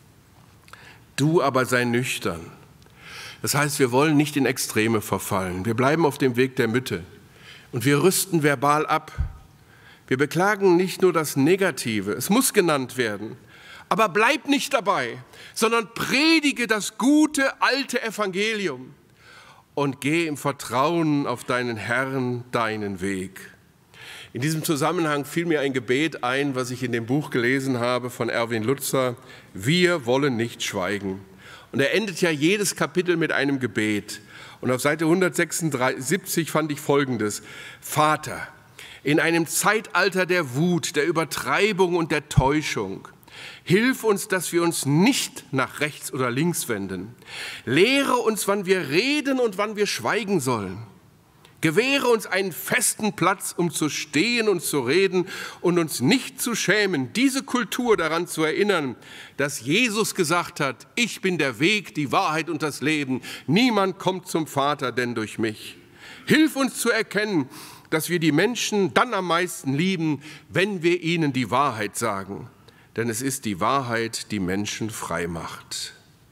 Speaker 1: Du aber sei nüchtern. Das heißt, wir wollen nicht in Extreme verfallen. Wir bleiben auf dem Weg der Mitte und wir rüsten verbal ab. Wir beklagen nicht nur das Negative, es muss genannt werden, aber bleib nicht dabei, sondern predige das gute, alte Evangelium und geh im Vertrauen auf deinen Herrn, deinen Weg. In diesem Zusammenhang fiel mir ein Gebet ein, was ich in dem Buch gelesen habe von Erwin Lutzer, Wir wollen nicht schweigen. Und er endet ja jedes Kapitel mit einem Gebet. Und auf Seite hundertsechsundsiebzig fand ich Folgendes. Vater, in einem Zeitalter der Wut, der Übertreibung und der Täuschung, hilf uns, dass wir uns nicht nach rechts oder links wenden. Lehre uns, wann wir reden und wann wir schweigen sollen. Gewähre uns einen festen Platz, um zu stehen und zu reden und uns nicht zu schämen, diese Kultur daran zu erinnern, dass Jesus gesagt hat, ich bin der Weg, die Wahrheit und das Leben. Niemand kommt zum Vater, denn durch mich. Hilf uns zu erkennen, dass wir die Menschen dann am meisten lieben, wenn wir ihnen die Wahrheit sagen. Denn es ist die Wahrheit, die Menschen frei macht.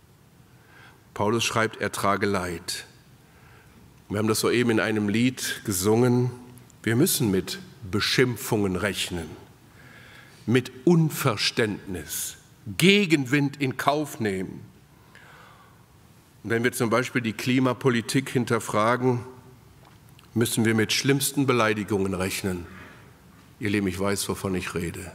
Speaker 1: Paulus schreibt, er trage Leid. Wir haben das soeben in einem Lied gesungen. Wir müssen mit Beschimpfungen rechnen, mit Unverständnis, Gegenwind in Kauf nehmen. Und wenn wir zum Beispiel die Klimapolitik hinterfragen, müssen wir mit schlimmsten Beleidigungen rechnen. Ihr Lieben, ich weiß, wovon ich rede.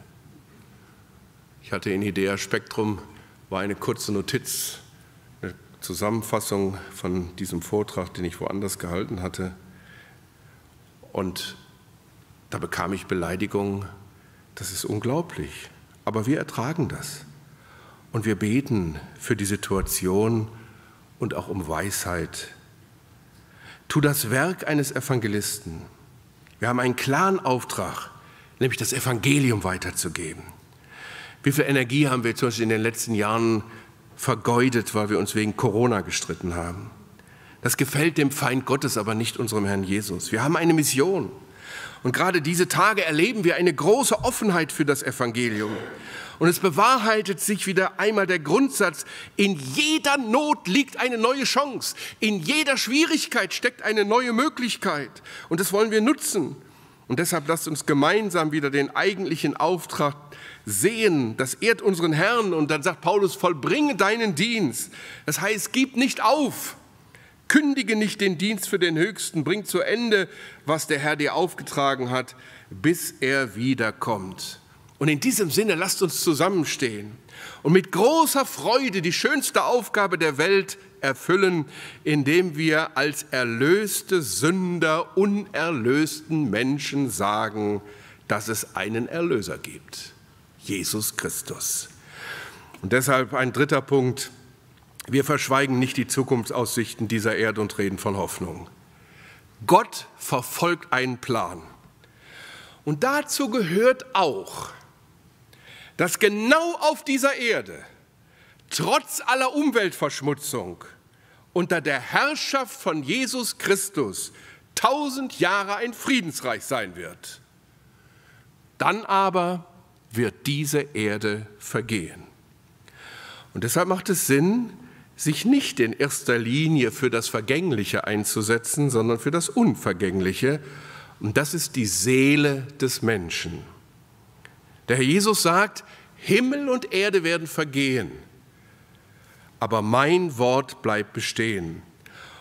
Speaker 1: Ich hatte in Idea Spektrum, war eine kurze Notiz, eine Zusammenfassung von diesem Vortrag, den ich woanders gehalten hatte. Und da bekam ich Beleidigungen. Das ist unglaublich. Aber wir ertragen das. Und wir beten für die Situation und auch um Weisheit. Tu das Werk eines Evangelisten. Wir haben einen klaren Auftrag, nämlich das Evangelium weiterzugeben. Wie viel Energie haben wir zum Beispiel in den letzten Jahren vergeudet, weil wir uns wegen Corona gestritten haben. Das gefällt dem Feind Gottes, aber nicht unserem Herrn Jesus. Wir haben eine Mission. Und gerade diese Tage erleben wir eine große Offenheit für das Evangelium. Und es bewahrheitet sich wieder einmal der Grundsatz, in jeder Not liegt eine neue Chance. In jeder Schwierigkeit steckt eine neue Möglichkeit. Und das wollen wir nutzen. Und deshalb lasst uns gemeinsam wieder den eigentlichen Auftrag sehen, das ehrt unseren Herrn. Und dann sagt Paulus, vollbringe deinen Dienst. Das heißt, gib nicht auf, kündige nicht den Dienst für den Höchsten, bring zu Ende, was der Herr dir aufgetragen hat, bis er wiederkommt. Und in diesem Sinne lasst uns zusammenstehen und mit großer Freude die schönste Aufgabe der Welt erfüllen, indem wir als erlöste Sünder unerlösten Menschen sagen, dass es einen Erlöser gibt. Jesus Christus. Und deshalb ein dritter Punkt. Wir verschweigen nicht die Zukunftsaussichten dieser Erde und reden von Hoffnung. Gott verfolgt einen Plan. Und dazu gehört auch, dass genau auf dieser Erde, trotz aller Umweltverschmutzung, unter der Herrschaft von Jesus Christus tausend Jahre ein Friedensreich sein wird. Dann aber wird diese Erde vergehen. Und deshalb macht es Sinn, sich nicht in erster Linie für das Vergängliche einzusetzen, sondern für das Unvergängliche. Und das ist die Seele des Menschen. Der Herr Jesus sagt, Himmel und Erde werden vergehen, aber mein Wort bleibt bestehen.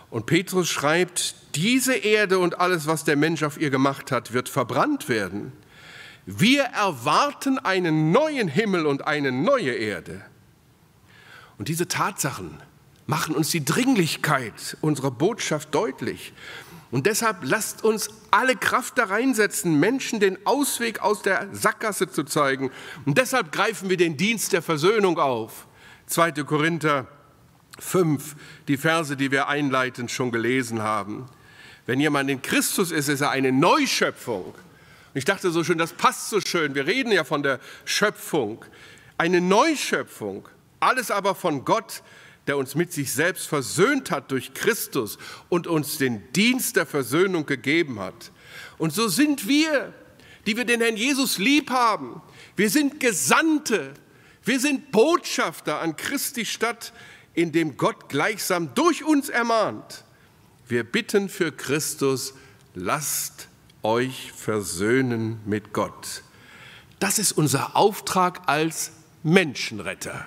Speaker 1: Und Petrus schreibt, diese Erde und alles, was der Mensch auf ihr gemacht hat, wird verbrannt werden. Wir erwarten einen neuen Himmel und eine neue Erde. Und diese Tatsachen machen uns die Dringlichkeit unserer Botschaft deutlich. Und deshalb lasst uns alle Kraft da reinsetzen, Menschen den Ausweg aus der Sackgasse zu zeigen. Und deshalb greifen wir den Dienst der Versöhnung auf. zweiter Korinther fünf, die Verse, die wir einleitend schon gelesen haben. Wenn jemand in Christus ist, ist er eine Neuschöpfung. Und ich dachte so schön, das passt so schön. Wir reden ja von der Schöpfung. Eine Neuschöpfung. Alles aber von Gott, der uns mit sich selbst versöhnt hat durch Christus und uns den Dienst der Versöhnung gegeben hat. Und so sind wir, die wir den Herrn Jesus lieb haben. Wir sind Gesandte. Wir sind Botschafter an Christi Stadt, in dem Gott gleichsam durch uns ermahnt. Wir bitten für Christus, lasst euch versöhnen mit Gott. Das ist unser Auftrag als Menschenretter.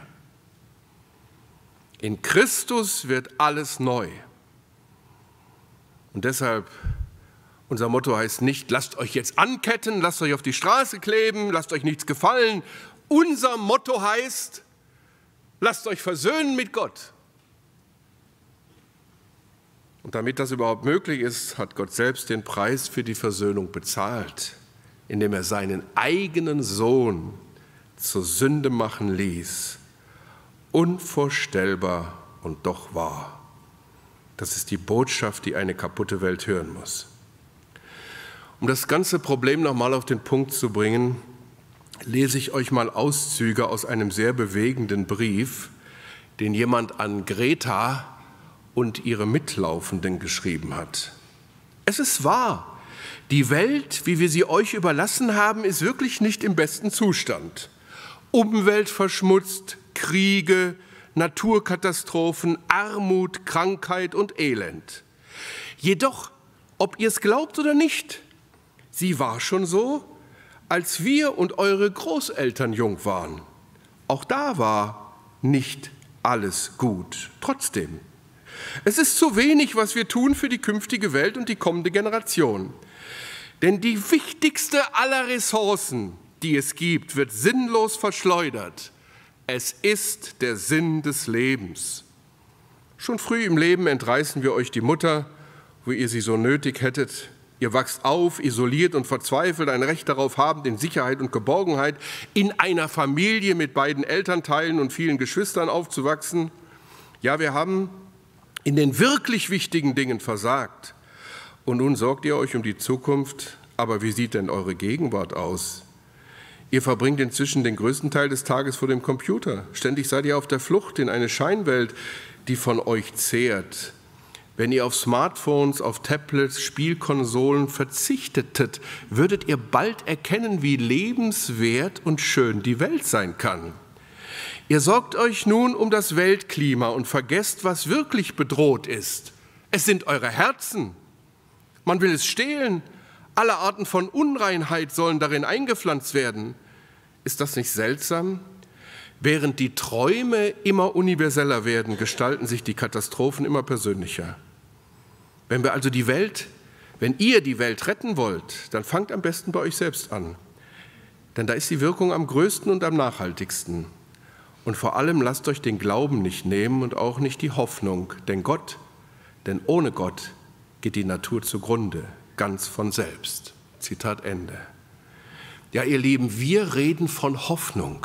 Speaker 1: In Christus wird alles neu. Und deshalb, unser Motto heißt nicht, lasst euch jetzt anketten, lasst euch auf die Straße kleben, lasst euch nichts gefallen. Unser Motto heißt, lasst euch versöhnen mit Gott. Und damit das überhaupt möglich ist, hat Gott selbst den Preis für die Versöhnung bezahlt, indem er seinen eigenen Sohn zur Sünde machen ließ. Unvorstellbar und doch wahr. Das ist die Botschaft, die eine kaputte Welt hören muss. Um das ganze Problem nochmal auf den Punkt zu bringen, lese ich euch mal Auszüge aus einem sehr bewegenden Brief, den jemand an Greta und ihre Mitlaufenden geschrieben hat. Es ist wahr, die Welt, wie wir sie euch überlassen haben, ist wirklich nicht im besten Zustand. Umweltverschmutzt, Kriege, Naturkatastrophen, Armut, Krankheit und Elend. Jedoch, ob ihr es glaubt oder nicht, sie war schon so, als wir und eure Großeltern jung waren. Auch da war nicht alles gut. Trotzdem, es ist zu wenig, was wir tun für die künftige Welt und die kommende Generation. Denn die wichtigste aller Ressourcen, die es gibt, wird sinnlos verschleudert. Es ist der Sinn des Lebens. Schon früh im Leben entreißen wir euch die Mutter, wo ihr sie so nötig hättet. Ihr wachst auf, isoliert und verzweifelt, ein Recht darauf habend, in Sicherheit und Geborgenheit in einer Familie mit beiden Elternteilen und vielen Geschwistern aufzuwachsen. Ja, wir haben in den wirklich wichtigen Dingen versagt. Und nun sorgt ihr euch um die Zukunft. Aber wie sieht denn eure Gegenwart aus? Ihr verbringt inzwischen den größten Teil des Tages vor dem Computer. Ständig seid ihr auf der Flucht in eine Scheinwelt, die von euch zehrt. Wenn ihr auf Smartphones, auf Tablets, Spielkonsolen verzichtet, würdet ihr bald erkennen, wie lebenswert und schön die Welt sein kann. Ihr sorgt euch nun um das Weltklima und vergesst, was wirklich bedroht ist. Es sind eure Herzen. Man will es stehlen. Alle Arten von Unreinheit sollen darin eingepflanzt werden. Ist das nicht seltsam? Während die Träume immer universeller werden, gestalten sich die Katastrophen immer persönlicher. Wenn wir also die Welt, wenn ihr die Welt retten wollt, dann fangt am besten bei euch selbst an. Denn da ist die Wirkung am größten und am nachhaltigsten. Und vor allem lasst euch den Glauben nicht nehmen und auch nicht die Hoffnung, denn Gott, denn ohne Gott geht die Natur zugrunde, ganz von selbst. Zitat Ende. Ja, ihr Lieben, wir reden von Hoffnung.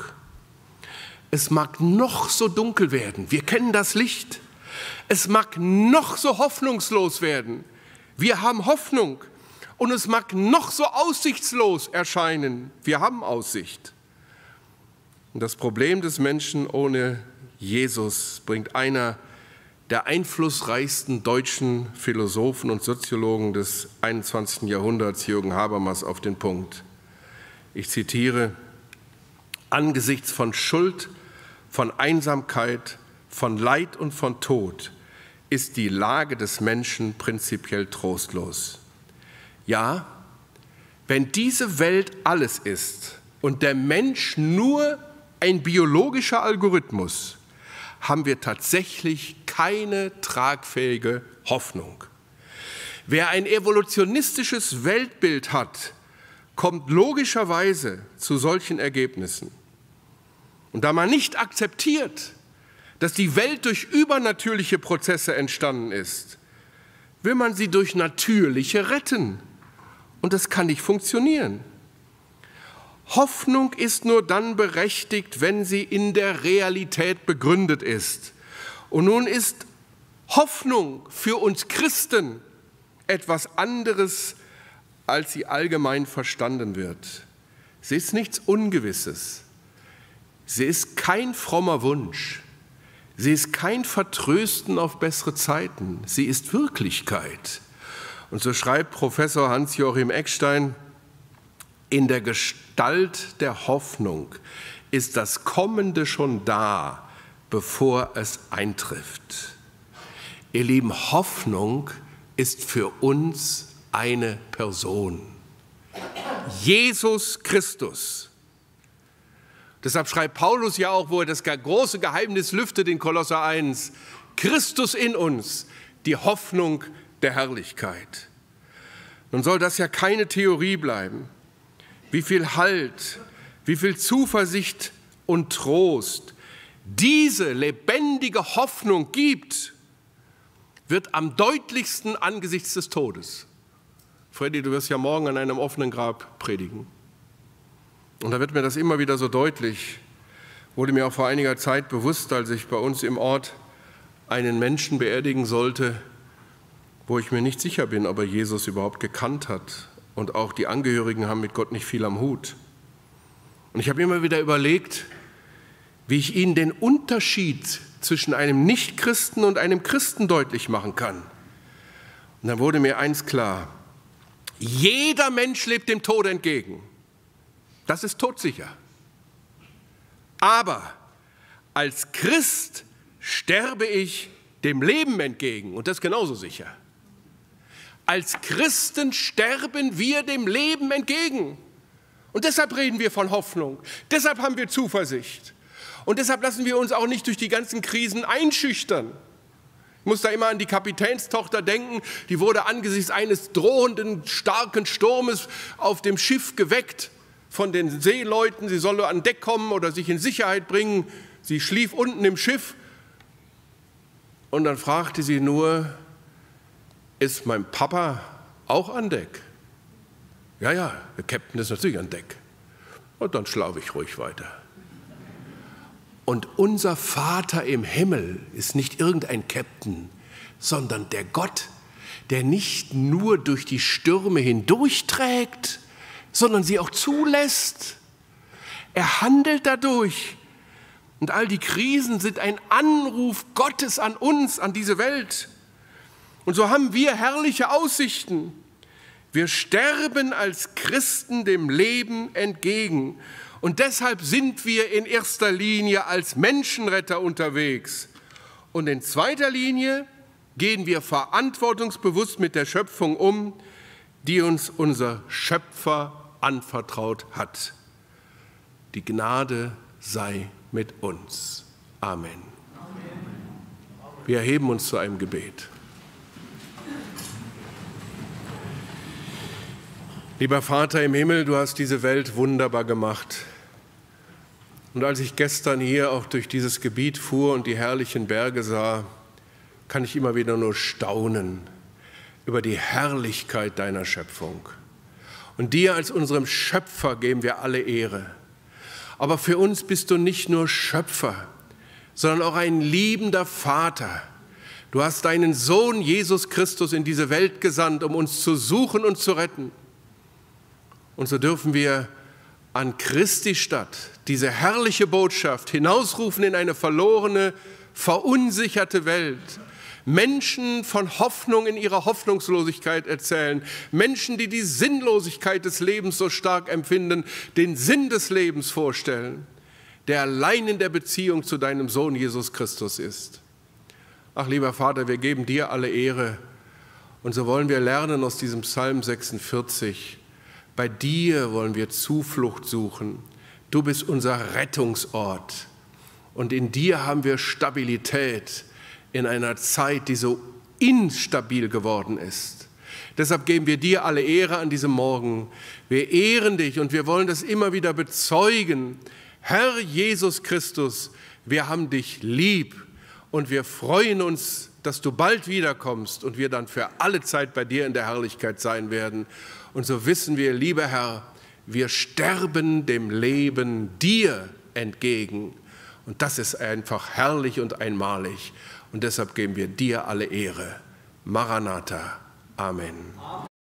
Speaker 1: Es mag noch so dunkel werden, wir kennen das Licht. Es mag noch so hoffnungslos werden, wir haben Hoffnung. Und es mag noch so aussichtslos erscheinen, wir haben Aussicht. Und das Problem des Menschen ohne Jesus bringt einer der einflussreichsten deutschen Philosophen und Soziologen des einundzwanzigsten Jahrhunderts, Jürgen Habermas, auf den Punkt. Ich zitiere: Angesichts von Schuld, von Einsamkeit, von Leid und von Tod ist die Lage des Menschen prinzipiell trostlos. Ja, wenn diese Welt alles ist und der Mensch nur ein biologischer Algorithmus, haben wir tatsächlich keine tragfähige Hoffnung. Wer ein evolutionistisches Weltbild hat, kommt logischerweise zu solchen Ergebnissen. Und da man nicht akzeptiert, dass die Welt durch übernatürliche Prozesse entstanden ist, will man sie durch natürliche retten. Und das kann nicht funktionieren. Hoffnung ist nur dann berechtigt, wenn sie in der Realität begründet ist. Und nun ist Hoffnung für uns Christen etwas anderes, als sie allgemein verstanden wird. Sie ist nichts Ungewisses. Sie ist kein frommer Wunsch. Sie ist kein Vertrösten auf bessere Zeiten. Sie ist Wirklichkeit. Und so schreibt Professor Hans-Joachim Eckstein, in der Gestalt der Hoffnung ist das Kommende schon da, bevor es eintrifft. Ihr Lieben, Hoffnung ist für uns eine Person. Jesus Christus. Deshalb schreibt Paulus ja auch, wo er das große Geheimnis lüftet in Kolosser eins, Christus in uns, die Hoffnung der Herrlichkeit. Nun soll das ja keine Theorie bleiben. Wie viel Halt, wie viel Zuversicht und Trost diese lebendige Hoffnung gibt, wird am deutlichsten angesichts des Todes. Freddy, du wirst ja morgen an einem offenen Grab predigen. Und da wird mir das immer wieder so deutlich, wurde mir auch vor einiger Zeit bewusst, als ich bei uns im Ort einen Menschen beerdigen sollte, wo ich mir nicht sicher bin, ob er Jesus überhaupt gekannt hat. Und auch die Angehörigen haben mit Gott nicht viel am Hut. Und ich habe immer wieder überlegt, wie ich ihnen den Unterschied zwischen einem Nichtchristen und einem Christen deutlich machen kann. Und dann wurde mir eins klar: Jeder Mensch lebt dem Tod entgegen. Das ist todsicher. Aber als Christ sterbe ich dem Leben entgegen. Und das ist genauso sicher. Als Christen sterben wir dem Leben entgegen. Und deshalb reden wir von Hoffnung. Deshalb haben wir Zuversicht. Und deshalb lassen wir uns auch nicht durch die ganzen Krisen einschüchtern. Ich muss da immer an die Kapitänstochter denken. Die wurde angesichts eines drohenden, starken Sturmes auf dem Schiff geweckt von den Seeleuten. Sie solle an Deck kommen oder sich in Sicherheit bringen. Sie schlief unten im Schiff. Und dann fragte sie nur: Ist mein Papa auch an Deck? Ja, ja, der Captain ist natürlich an Deck. Und dann schlafe ich ruhig weiter. Und unser Vater im Himmel ist nicht irgendein Captain, sondern der Gott, der nicht nur durch die Stürme hindurchträgt, sondern sie auch zulässt. Er handelt dadurch. Und all die Krisen sind ein Anruf Gottes an uns, an diese Welt. Und so haben wir herrliche Aussichten. Wir sterben als Christen dem Leben entgegen. Und deshalb sind wir in erster Linie als Menschenretter unterwegs. Und in zweiter Linie gehen wir verantwortungsbewusst mit der Schöpfung um, die uns unser Schöpfer anvertraut hat. Die Gnade sei mit uns. Amen. Wir erheben uns zu einem Gebet. Lieber Vater im Himmel, du hast diese Welt wunderbar gemacht. Und als ich gestern hier auch durch dieses Gebiet fuhr und die herrlichen Berge sah, kann ich immer wieder nur staunen über die Herrlichkeit deiner Schöpfung. Und dir als unserem Schöpfer geben wir alle Ehre. Aber für uns bist du nicht nur Schöpfer, sondern auch ein liebender Vater. Du hast deinen Sohn Jesus Christus in diese Welt gesandt, um uns zu suchen und zu retten. Und so dürfen wir an Christi Stadt diese herrliche Botschaft hinausrufen in eine verlorene, verunsicherte Welt. Menschen von Hoffnung in ihrer Hoffnungslosigkeit erzählen. Menschen, die die Sinnlosigkeit des Lebens so stark empfinden, den Sinn des Lebens vorstellen, der allein in der Beziehung zu deinem Sohn Jesus Christus ist. Ach, lieber Vater, wir geben dir alle Ehre. Und so wollen wir lernen aus diesem Psalm sechsundvierzig. Bei dir wollen wir Zuflucht suchen. Du bist unser Rettungsort. Und in dir haben wir Stabilität in einer Zeit, die so instabil geworden ist. Deshalb geben wir dir alle Ehre an diesem Morgen. Wir ehren dich und wir wollen das immer wieder bezeugen. Herr Jesus Christus, wir haben dich lieb und wir freuen uns, dass du bald wiederkommst und wir dann für alle Zeit bei dir in der Herrlichkeit sein werden. Und so wissen wir, lieber Herr, wir sterben dem Leben dir entgegen. Und das ist einfach herrlich und einmalig. Und deshalb geben wir dir alle Ehre. Maranatha. Amen.